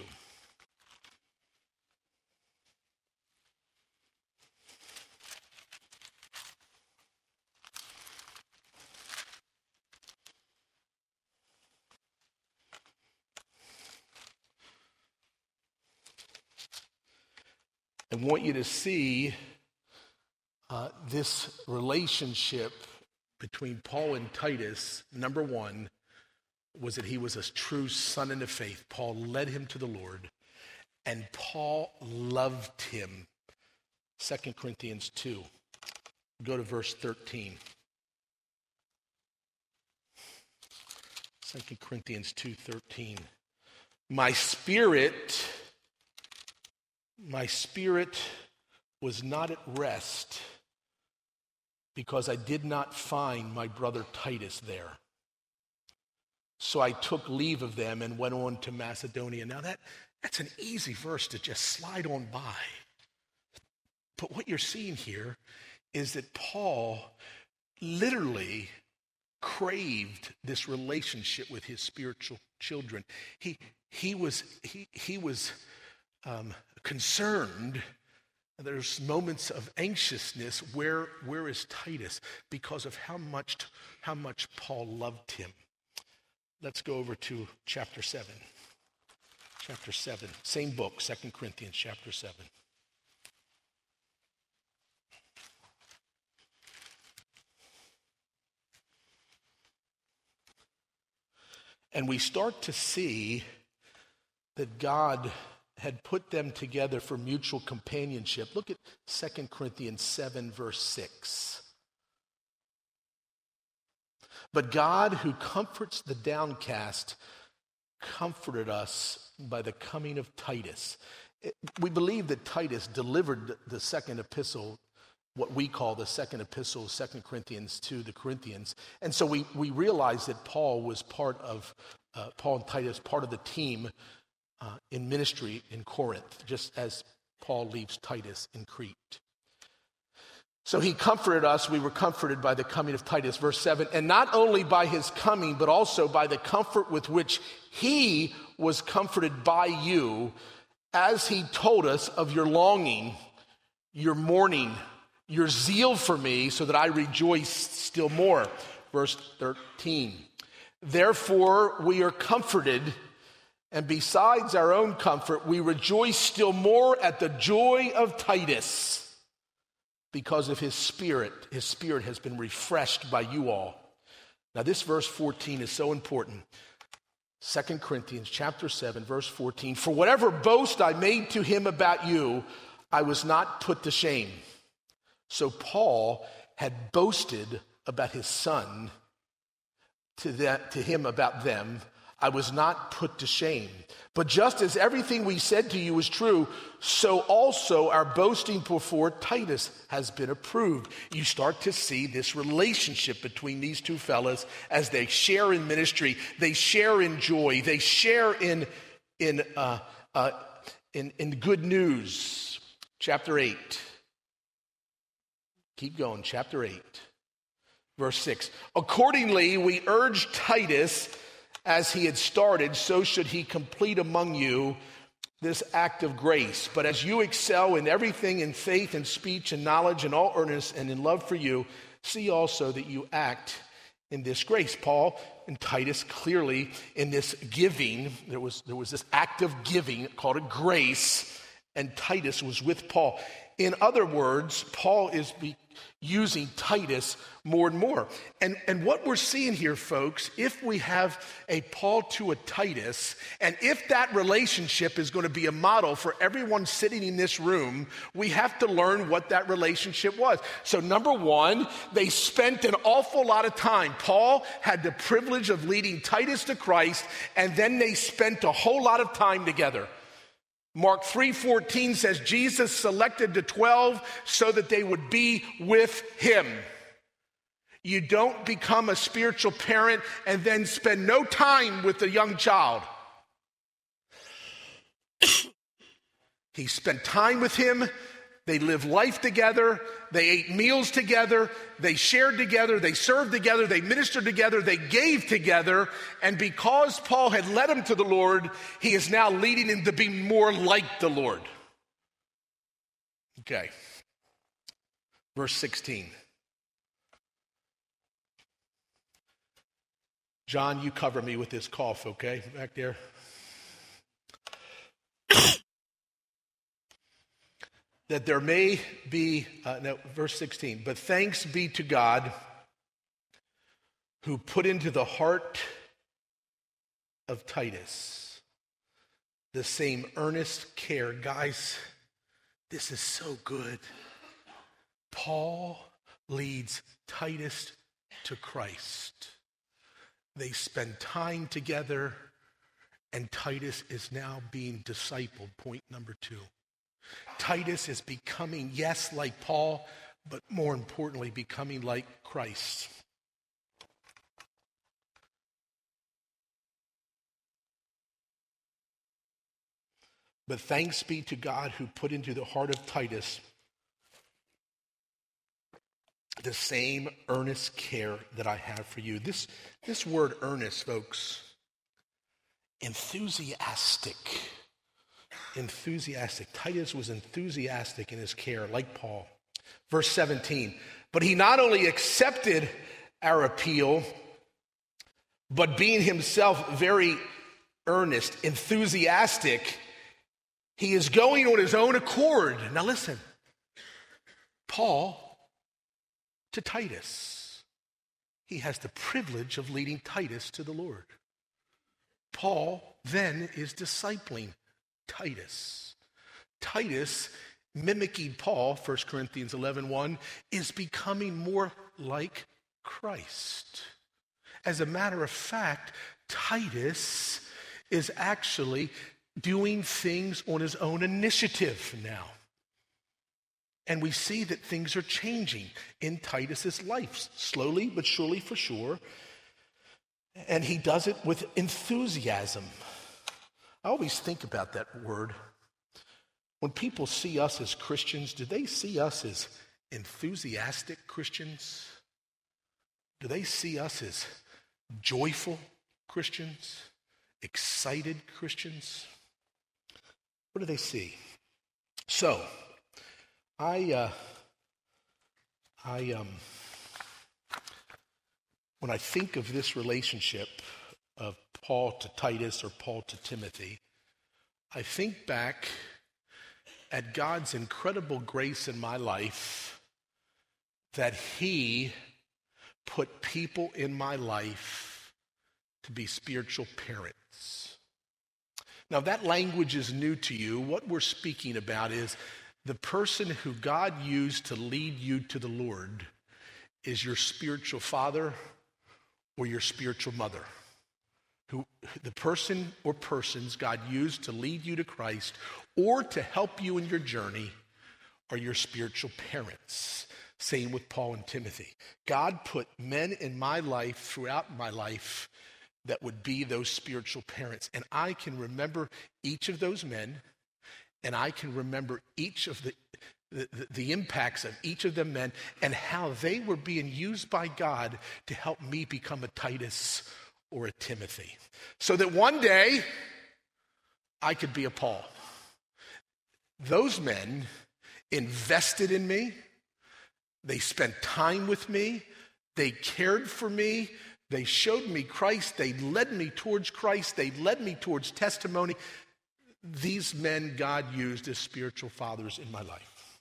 I want you to see uh, this relationship between Paul and Titus. Number one was that he was a true son in the faith. Paul led him to the Lord, and Paul loved him. Second Corinthians two. Go to verse thirteen. Second Corinthians two thirteen. My spirit... My spirit was not at rest because I did not find my brother Titus there. So I took leave of them and went on to Macedonia. Now that, That's an easy verse to just slide on by. But what you're seeing here is that Paul literally craved this relationship with his spiritual children. He he was he he was um, concerned. There's moments of anxiousness. Where where is Titus? Because of how much how much Paul loved him. Let's go over to chapter seven. Chapter seven, same book, Second Corinthians chapter seven. And we start to see that God had put them together for mutual companionship. Look at Second Corinthians seven, verse six. But God, who comforts the downcast, comforted us by the coming of Titus. We believe that Titus delivered the second epistle, what we call the second epistle, Second Corinthians to the Corinthians. And so we, we realize that Paul was part of, uh, Paul and Titus, part of the team uh, in ministry in Corinth, just as Paul leaves Titus in Crete. So he comforted us, we were comforted by the coming of Titus, verse seven, and not only by his coming, but also by the comfort with which he was comforted by you, as he told us of your longing, your mourning, your zeal for me, so that I rejoice still more. Verse thirteen. Therefore we are comforted, and besides our own comfort, we rejoice still more at the joy of Titus, because of his spirit. His spirit has been refreshed by you all. Now this verse fourteen is so important. Second Corinthians chapter seven, verse fourteen. For whatever boast I made to him about you, I was not put to shame. So Paul had boasted about his son to, that, to him about them. I was not put to shame. But just as everything we said to you is true, so also our boasting before Titus has been approved. You start to see this relationship between these two fellas as they share in ministry, they share in joy, they share in in uh, uh, in, in good news. Chapter eight. Keep going. Chapter eight, verse six. Accordingly, we urge Titus, as he had started, so should he complete among you this act of grace. But as you excel in everything, in faith and speech and knowledge and all earnestness and in love for you, see also that you act in this grace. Paul and Titus clearly in this giving, there was, there was this act of giving called a grace, and Titus was with Paul. In other words, Paul is be using Titus more and more. And, and what we're seeing here, folks, if we have a Paul to a Titus, and if that relationship is going to be a model for everyone sitting in this room, we have to learn what that relationship was. So number one, they spent an awful lot of time. Paul had the privilege of leading Titus to Christ, and then they spent a whole lot of time together. Mark three fourteen says Jesus selected the twelve so that they would be with him. You don't become a spiritual parent and then spend no time with a young child. He spent time with him. They lived life together. They ate meals together. They shared together. They served together. They ministered together. They gave together. And because Paul had led him to the Lord, he is now leading him to be more like the Lord. Okay. Verse sixteen. John, you cover me with this cough, okay? Back there. That there may be, uh, no, verse sixteen, but thanks be to God who put into the heart of Titus the same earnest care. Guys, this is so good. Paul leads Titus to Christ. They spend time together, and Titus is now being discipled. Point number two. Titus is becoming, yes, like Paul, but more importantly, becoming like Christ. But thanks be to God who put into the heart of Titus the same earnest care that I have for you. This, this word earnest, folks, enthusiastic. Enthusiastic. Titus was enthusiastic in his care, like Paul. Verse seventeen, but he not only accepted our appeal, but being himself very earnest, enthusiastic, he is going on his own accord. Now listen, Paul to Titus. He has the privilege of leading Titus to the Lord. Paul then is discipling Titus. Titus, mimicking Paul, First Corinthians eleven one, is becoming more like Christ. As a matter of fact, Titus is actually doing things on his own initiative now. And we see that things are changing in Titus's life, slowly but surely for sure. And he does it with enthusiasm. I always think about that word. When people see us as Christians, do they see us as enthusiastic Christians? Do they see us as joyful Christians? Excited Christians? What do they see? So, I, uh, I, um, when I think of this relationship of Paul to Titus or Paul to Timothy, I think back at God's incredible grace in my life that he put people in my life to be spiritual parents. Now, that language is new to you. What we're speaking about is the person who God used to lead you to the Lord is your spiritual father or your spiritual mother. Who, the person or persons God used to lead you to Christ or to help you in your journey are your spiritual parents. Same with Paul and Timothy. God put men in my life, throughout my life, that would be those spiritual parents. And I can remember each of those men, and I can remember each of the, the, the impacts of each of them men and how they were being used by God to help me become a Titus or a Timothy. So that one day, I could be a Paul. Those men invested in me. They spent time with me. They cared for me. They showed me Christ. They led me towards Christ. They led me towards testimony. These men God used as spiritual fathers in my life.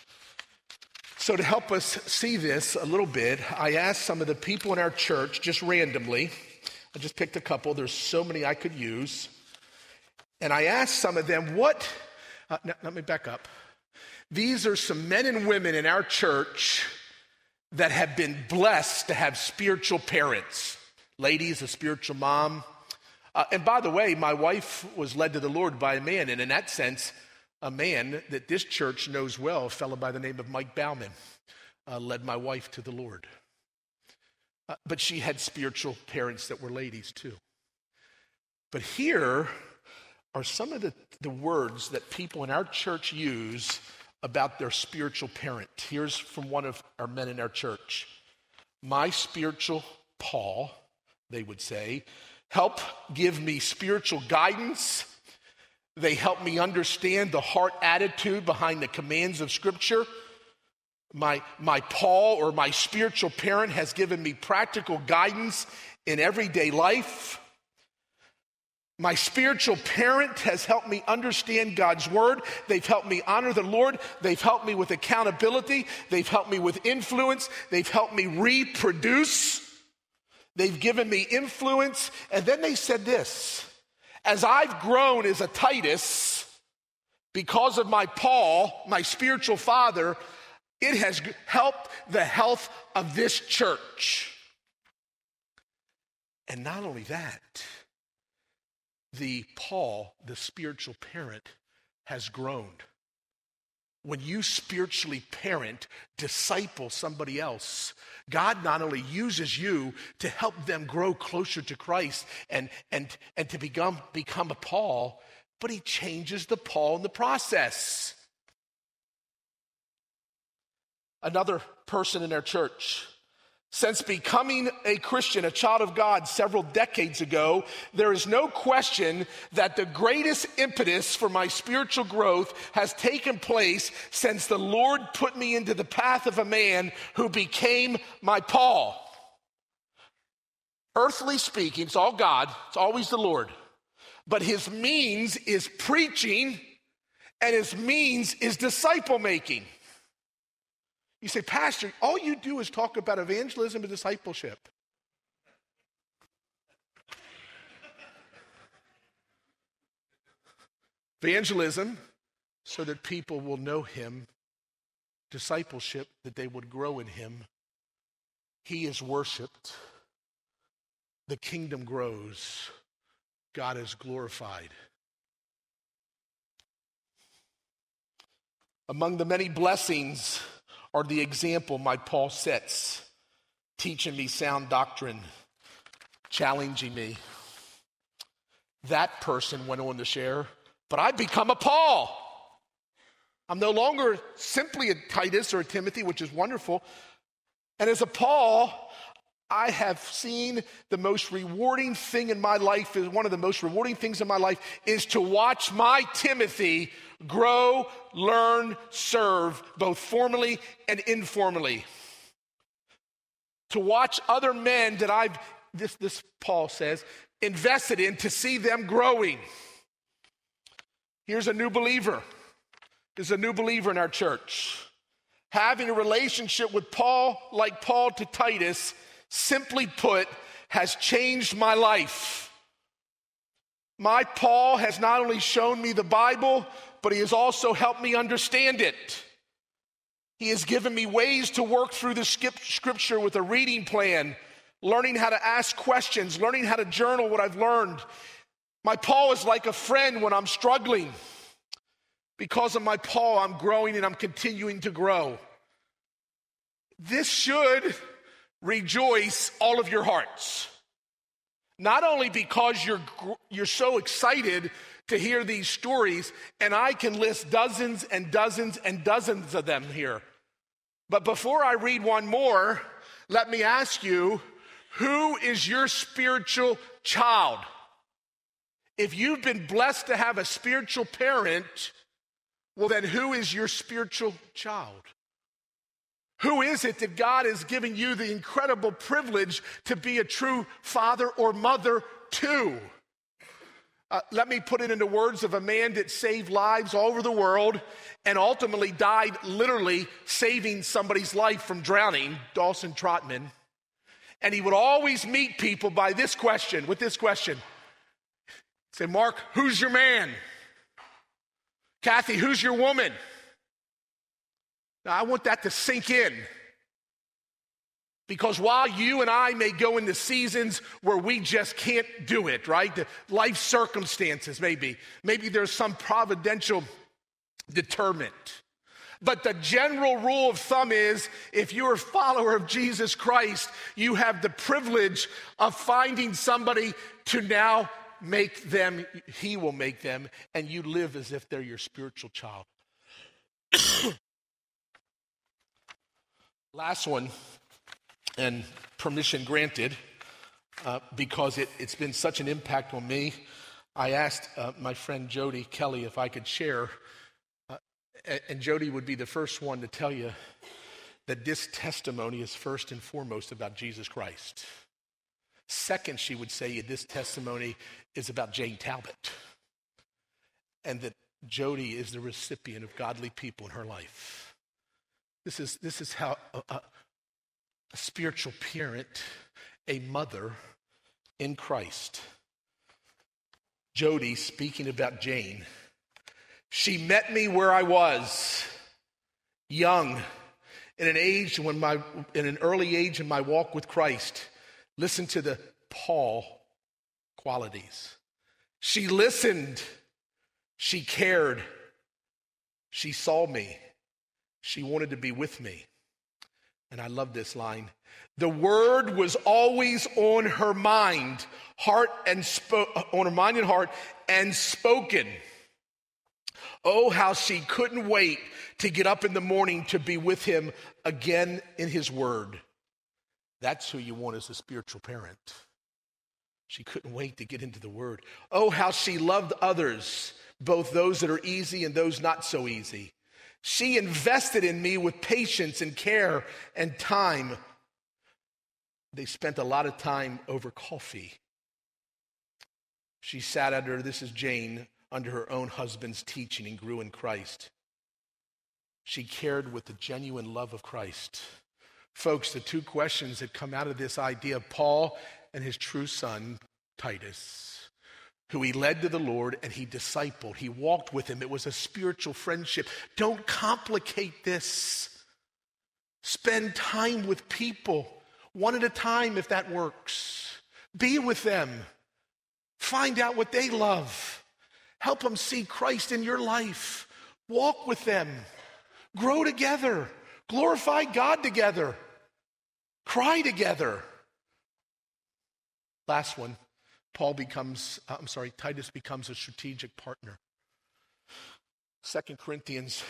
So to help us see this a little bit, I asked some of the people in our church, just randomly, I just picked a couple, there's so many I could use, and I asked some of them, what, uh, no, let me back up. These are some men and women in our church that have been blessed to have spiritual parents. Ladies, a spiritual mom. Uh, and by the way, my wife was led to the Lord by a man, and in that sense, a man that this church knows well, a fellow by the name of Mike Bauman, uh, led my wife to the Lord. Uh, but she had spiritual parents that were ladies too. But here are some of the, the words that people in our church use about their spiritual parent. Here's from one of our men in our church. My spiritual Paul, they would say, help give me spiritual guidance. They help me understand the heart attitude behind the commands of Scripture. My, my Paul or my spiritual parent has given me practical guidance in everyday life. My spiritual parent has helped me understand God's word. They've helped me honor the Lord. They've helped me with accountability. They've helped me with influence. They've helped me reproduce. They've given me influence. And then they said this, as I've grown as a Titus, because of my Paul, my spiritual father, it has helped the health of this church. And not only that, the Paul, the spiritual parent, has grown. When you spiritually parent, disciple somebody else, God not only uses you to help them grow closer to Christ and, and, and to become, become a Paul, but he changes the Paul in the process. Another person in our church, since becoming a Christian, a child of God several decades ago, there is no question that the greatest impetus for my spiritual growth has taken place since the Lord put me into the path of a man who became my Paul. Earthly speaking, it's all God, it's always the Lord. But his means is preaching, and his means is disciple making. You say, Pastor, all you do is talk about evangelism and discipleship. Evangelism, so that people will know him. Discipleship, that they would grow in him. He is worshiped. The kingdom grows. God is glorified. Among the many blessings are the example my Paul sets, teaching me sound doctrine, challenging me. That person went on to share, but I've become a Paul. I'm no longer simply a Titus or a Timothy, which is wonderful. And as a Paul, I have seen the most rewarding thing in my life, is one of the most rewarding things in my life, is to watch my Timothy grow, learn, serve, both formally and informally. To watch other men that I've, this, this Paul says, invested in, to see them growing. Here's a new believer. There's a new believer in our church. Having a relationship with Paul, like Paul to Titus, simply put, has changed my life. My Paul has not only shown me the Bible, but he has also helped me understand it. He has given me ways to work through the scripture with a reading plan, learning how to ask questions, learning how to journal what I've learned. My Paul is like a friend when I'm struggling. Because of my Paul, I'm growing and I'm continuing to grow. This should rejoice all of your hearts. Not only because you're, you're so excited to hear these stories, and I can list dozens and dozens and dozens of them here. But before I read one more, let me ask you, who is your spiritual child? If you've been blessed to have a spiritual parent, well then who is your spiritual child? Who is it that God has given you the incredible privilege to be a true father or mother to? Uh, let me put it into words of a man that saved lives all over the world and ultimately died literally saving somebody's life from drowning, Dawson Trotman. And he would always meet people by this question, with this question. Say, Mark, who's your man? Kathy, who's your woman? Now, I want that to sink in. Because while you and I may go into seasons where we just can't do it, right? The life circumstances, maybe. Maybe there's some providential deterrent. But the general rule of thumb is, if you're a follower of Jesus Christ, you have the privilege of finding somebody to now make them, he will make them, and you live as if they're your spiritual child. Last one, and permission granted, uh, because it, it's been such an impact on me. I asked uh, my friend Jody Kelly if I could share, uh, and, and Jody would be the first one to tell you that this testimony is first and foremost about Jesus Christ. Second, she would say this testimony is about Jane Talbot, and that Jody is the recipient of godly people in her life. This is, this is how a, a, a spiritual parent, a mother in Christ. Jody, speaking about Jane, she met me where I was, young, in an age when my, in an early age in my walk with Christ. Listen to the Paul qualities. She listened. She cared. She saw me. She wanted to be with me. And I love this line. The word was always on her mind, heart and spo- on her mind and heart, and spoken. Oh, how she couldn't wait to get up in the morning to be with him again in his word. That's who you want as a spiritual parent. She couldn't wait to get into the word. Oh, how she loved others, both those that are easy and those not so easy. She invested in me with patience and care and time. They spent a lot of time over coffee. She sat under, this is Jane, under her own husband's teaching and grew in Christ. She cared with the genuine love of Christ. Folks, the two questions that come out of this idea of Paul and his true son, Titus, who he led to the Lord and he discipled. He walked with him. It was a spiritual friendship. Don't complicate this. Spend time with people, one at a time if that works. Be with them. Find out what they love. Help them see Christ in your life. Walk with them. Grow together. Glorify God together. Cry together. Last one, Paul becomes, I'm sorry, Titus becomes a strategic partner. Second Corinthians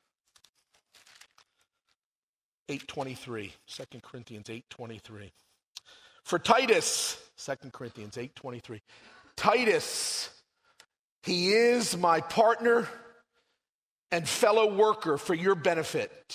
eight twenty-three. Second Corinthians eight twenty-three. For Titus, Second Corinthians eight twenty-three. Titus, he is my partner and fellow worker for your benefit.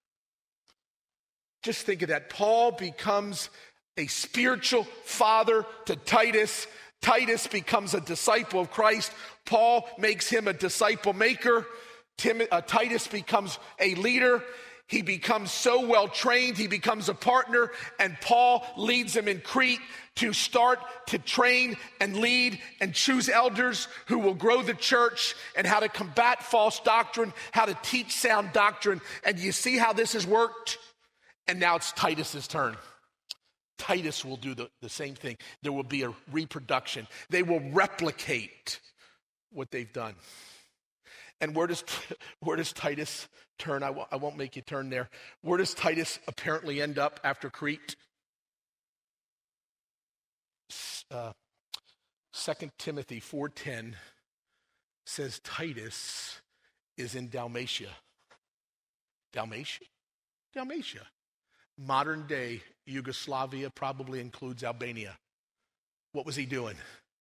Just think of that. Paul becomes a spiritual father to Titus. Titus becomes a disciple of Christ. Paul makes him a disciple maker. Tim, uh, Titus becomes a leader. He becomes so well trained, he becomes a partner, and Paul leads him in Crete to start to train and lead and choose elders who will grow the church and how to combat false doctrine, how to teach sound doctrine. And you see how this has worked? And now it's Titus's turn. Titus will do the, the same thing. There will be a reproduction. They will replicate what they've done. And where does, where does Titus turn? I, w- I won't make you turn there. Where does Titus apparently end up after Crete? Uh, Second Timothy four ten says Titus is in Dalmatia. Dalmatia? Dalmatia. Modern day Yugoslavia probably includes Albania. What was he doing?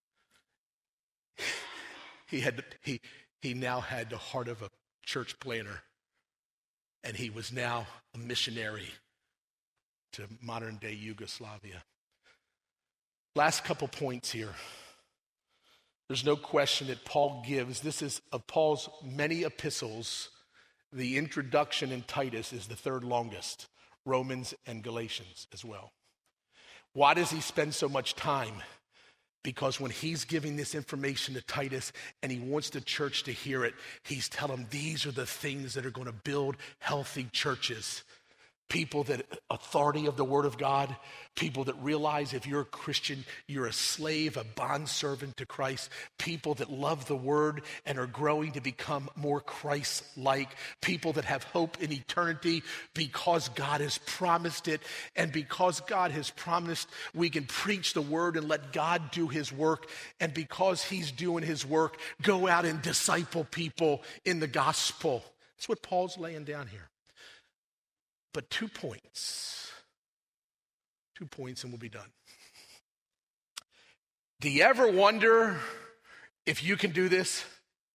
He had he he now had the heart of a church planner, and he was now a missionary to modern day Yugoslavia. Last couple points here. There's no question that Paul gives. This is of Paul's many epistles. The introduction in Titus is the third longest. Romans and Galatians as well. Why does he spend so much time? Because when he's giving this information to Titus and he wants the church to hear it, he's telling them these are the things that are going to build healthy churches. People that authority of the word of God, people that realize if you're a Christian, you're a slave, a bondservant to Christ, people that love the word and are growing to become more Christ-like, people that have hope in eternity because God has promised it, and because God has promised, we can preach the word and let God do his work, and because he's doing his work, go out and disciple people in the gospel. That's what Paul's laying down here. But two points, two points and we'll be done. Do you ever wonder if you can do this?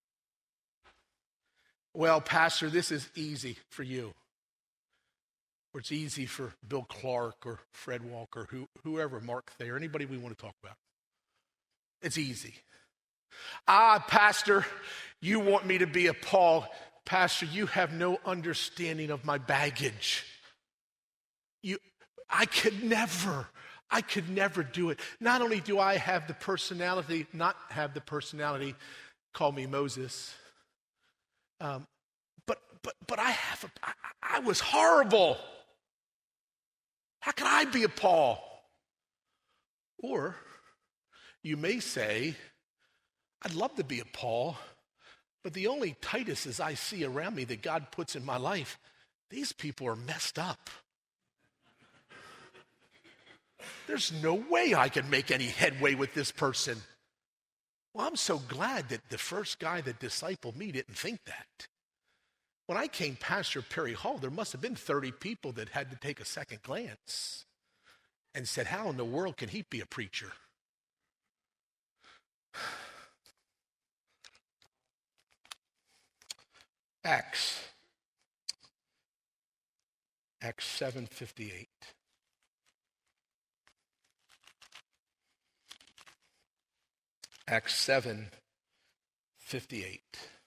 Well, Pastor, this is easy for you. Or it's easy for Bill Clark or Fred Walker, who, whoever, Mark Thayer, anybody we want to talk about. It's easy. Ah, Pastor, you want me to be a Paul. Pastor, you have no understanding of my baggage. You, I could never, I could never do it. Not only do I have the personality, not have the personality, call me Moses, um, but but but I have, a, I, I was horrible. How could I be a Paul? Or you may say, I'd love to be a Paul, but the only Tituses I see around me that God puts in my life, these people are messed up. There's no way I can make any headway with this person. Well, I'm so glad that the first guy that discipled me didn't think that. When I came pastor Perry Hall, there must have been thirty people that had to take a second glance and said, how in the world can he be a preacher? Acts. Acts seven fifty-eight. Acts seven fifty-eight.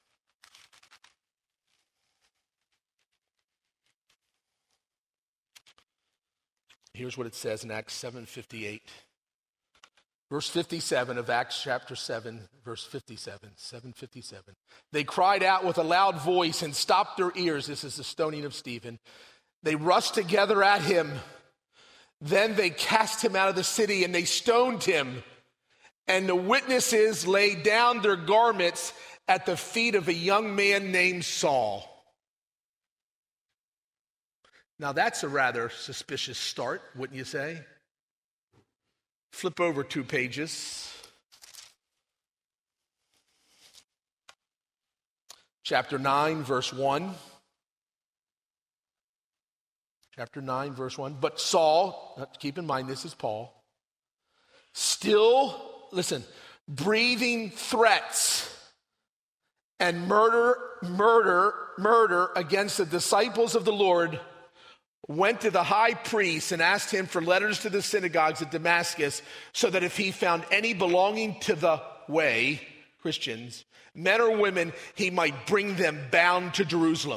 Here's what it says in Acts seven fifty-eight. Verse fifty-seven of Acts chapter seven, verse fifty-seven, seven fifty-seven. They cried out with a loud voice and stopped their ears. This is the stoning of Stephen. They rushed together at him. Then they cast him out of the city and they stoned him. And the witnesses laid down their garments at the feet of a young man named Saul. Now that's a rather suspicious start, wouldn't you say? Flip over two pages. Chapter nine, verse one. Chapter nine, verse one. But Saul, keep in mind this is Paul, still, listen, breathing threats and murder, murder, murder against the disciples of the Lord, went to the high priest and asked him for letters to the synagogues at Damascus, so that if he found any belonging to the way, Christians, men or women, he might bring them bound to Jerusalem.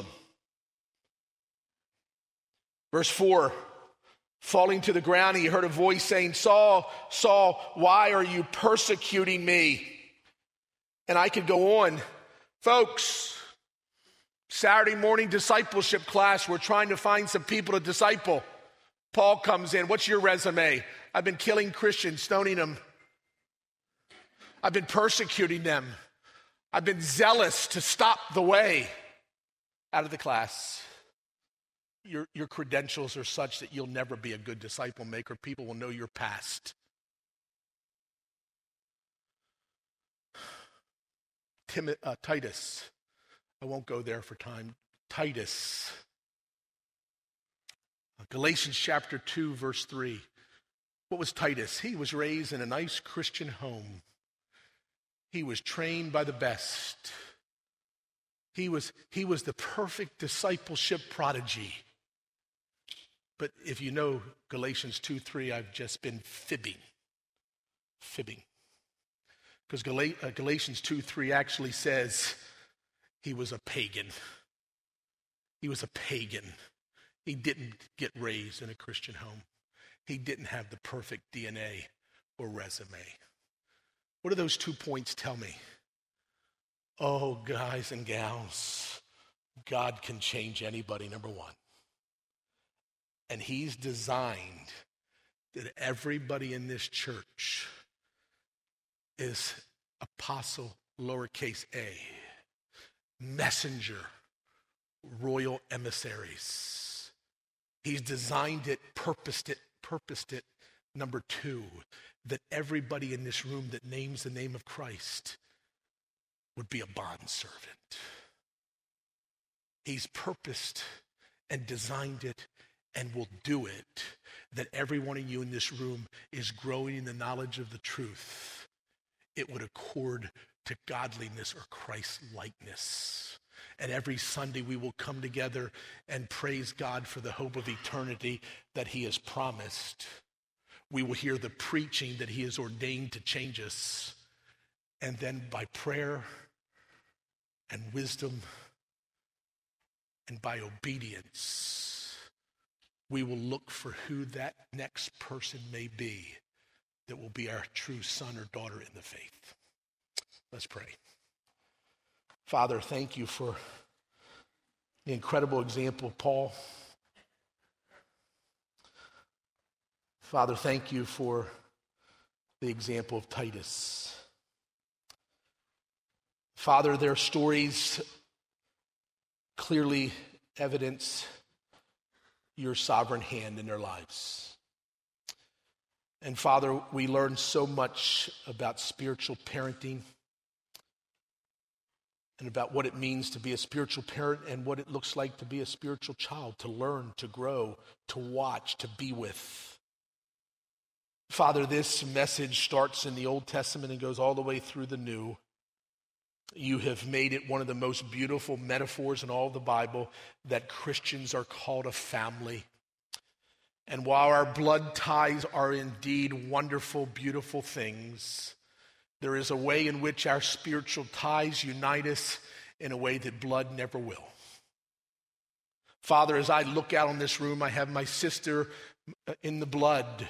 Verse four, falling to the ground, he heard a voice saying, Saul, Saul, why are you persecuting me? And I could go on. Folks, Saturday morning discipleship class, we're trying to find some people to disciple. Paul comes in. What's your resume? I've been killing Christians, stoning them. I've been persecuting them. I've been zealous to stop the way. Out of the class. Your, your credentials are such that you'll never be a good disciple maker. People will know your past. Tim, uh, Titus. I won't go there for time. Titus. Galatians chapter two, verse three. What was Titus? He was raised in a nice Christian home. He was trained by the best. He was, he was the perfect discipleship prodigy. But if you know Galatians two three, I've just been fibbing. Fibbing. Because Gal- uh, Galatians two three actually says he was a pagan. He was a pagan. He didn't get raised in a Christian home. He didn't have the perfect D N A or resume. What do those two points tell me? Oh, guys and gals, God can change anybody, number one. And he's designed that everybody in this church is apostle, lowercase a, messenger, royal emissaries. He's designed it, purposed it, purposed it. Number two, that everybody in this room that names the name of Christ would be a bondservant. He's purposed and designed it and will do it, that every one of you in this room is growing in the knowledge of the truth. It would accord to godliness or Christ-likeness. And every Sunday we will come together and praise God for the hope of eternity that he has promised. We will hear the preaching that he has ordained to change us. And then by prayer and wisdom and by obedience, we will look for who that next person may be that will be our true son or daughter in the faith. Let's pray. Father, thank you for the incredible example of Paul. Father, thank you for the example of Titus. Father, their stories clearly evidence your sovereign hand in their lives. And Father, we learn so much about spiritual parenting and about what it means to be a spiritual parent and what it looks like to be a spiritual child, to learn, to grow, to watch, to be with. Father, this message starts in the Old Testament and goes all the way through the New. You have made it one of the most beautiful metaphors in all of the Bible that Christians are called a family. And while our blood ties are indeed wonderful, beautiful things, there is a way in which our spiritual ties unite us in a way that blood never will. Father, as I look out on this room, I have my sister in the blood,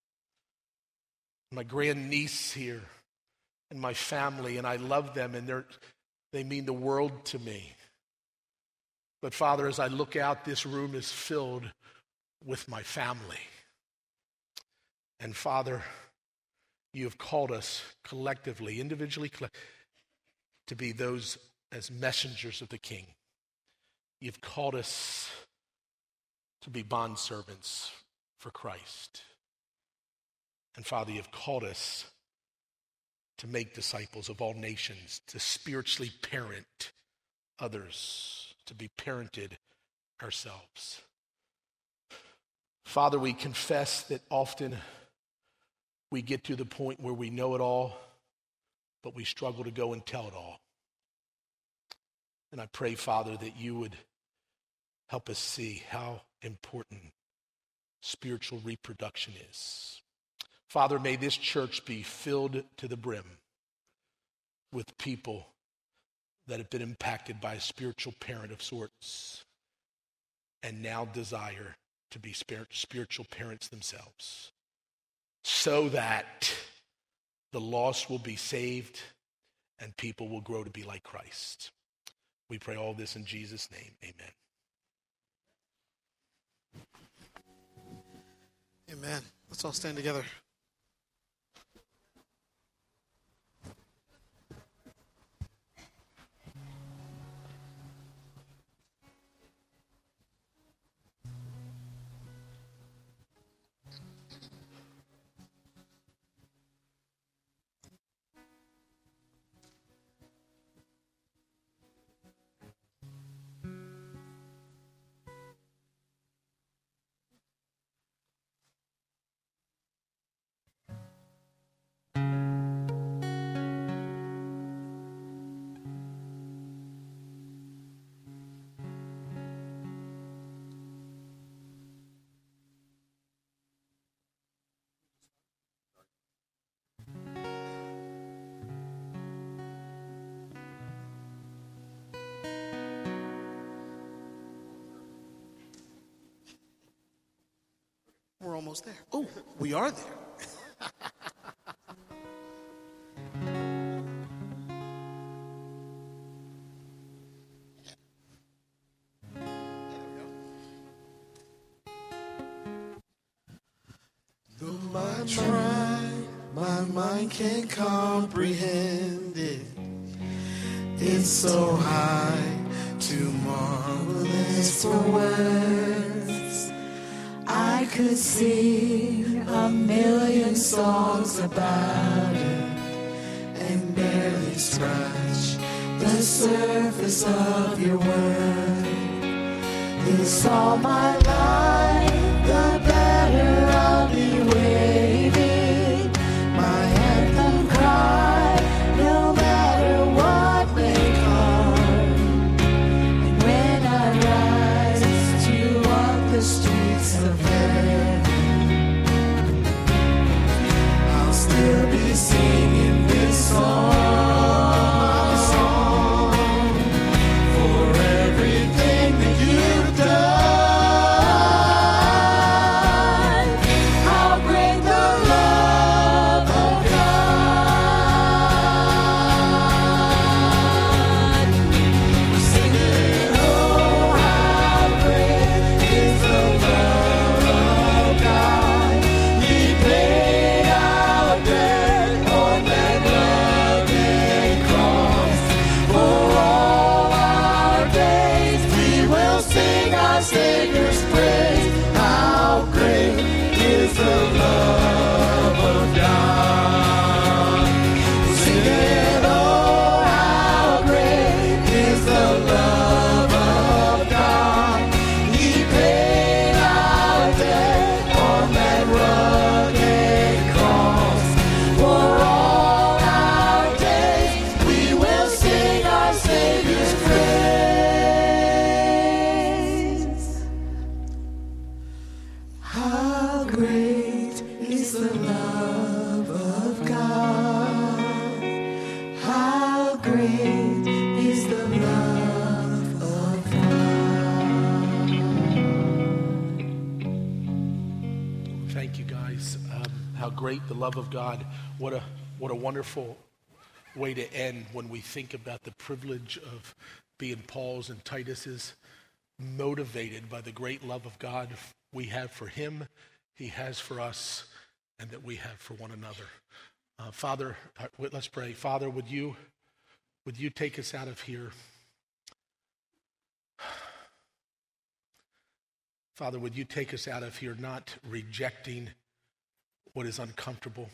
my grandniece here, and my family, and I love them, and they're, they mean the world to me. But Father, as I look out, this room is filled with my family. And Father, you have called us collectively, individually, to be those as messengers of the King. You've called us to be bondservants for Christ. And Father, you've called us to make disciples of all nations, to spiritually parent others, to be parented ourselves. Father, we confess that often we get to the point where we know it all, but we struggle to go and tell it all. And I pray, Father, that you would help us see how important spiritual reproduction is. Father, may this church be filled to the brim with people that have been impacted by a spiritual parent of sorts and now desire to be spiritual parents themselves, so that the lost will be saved and people will grow to be like Christ. We pray all this in Jesus' name. Amen. Amen. Let's all stand together. We're almost there. Oh, we are there. Though I try, my mind can't comprehend it. It's so high, too marvelous for words. I could sing a million songs about it and barely scratch the surface of your word. This all my life, the better I'll be waiting. My anthem cry, no matter what may come. And when I rise to walk the streets of heaven, I'll still be singing this song. For everything that you've done. great is the love of God. Thank you, guys. Um, how great the love of God. What a what a wonderful way to end when we think about the privilege of being Paul's and Titus's, motivated by the great love of God we have for him, he has for us, and that we have for one another. Uh, Father, uh, let's pray. Father, would you would you take us out of here? Father, would you take us out of here not rejecting what is uncomfortable?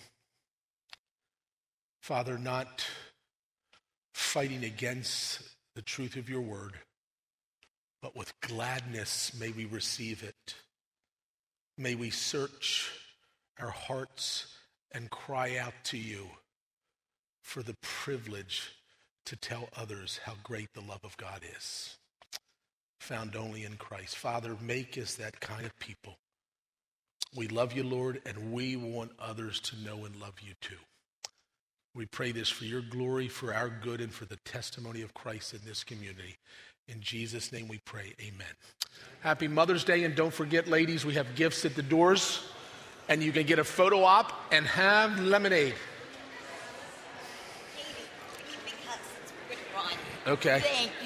Father, not fighting against the truth of your word, but with gladness may we receive it. May we search our hearts and cry out to you for the privilege to tell others how great the love of God is, found only in Christ. Father, make us that kind of people. We love you, Lord, and we want others to know and love you too. We pray this for your glory, for our good, and for the testimony of Christ in this community. In Jesus' name we pray, amen. Happy Mother's Day, and don't forget, ladies, we have gifts at the doors, and you can get a photo op and have lemonade. Katie, give me cups. It's pretty run. Okay. Thank you.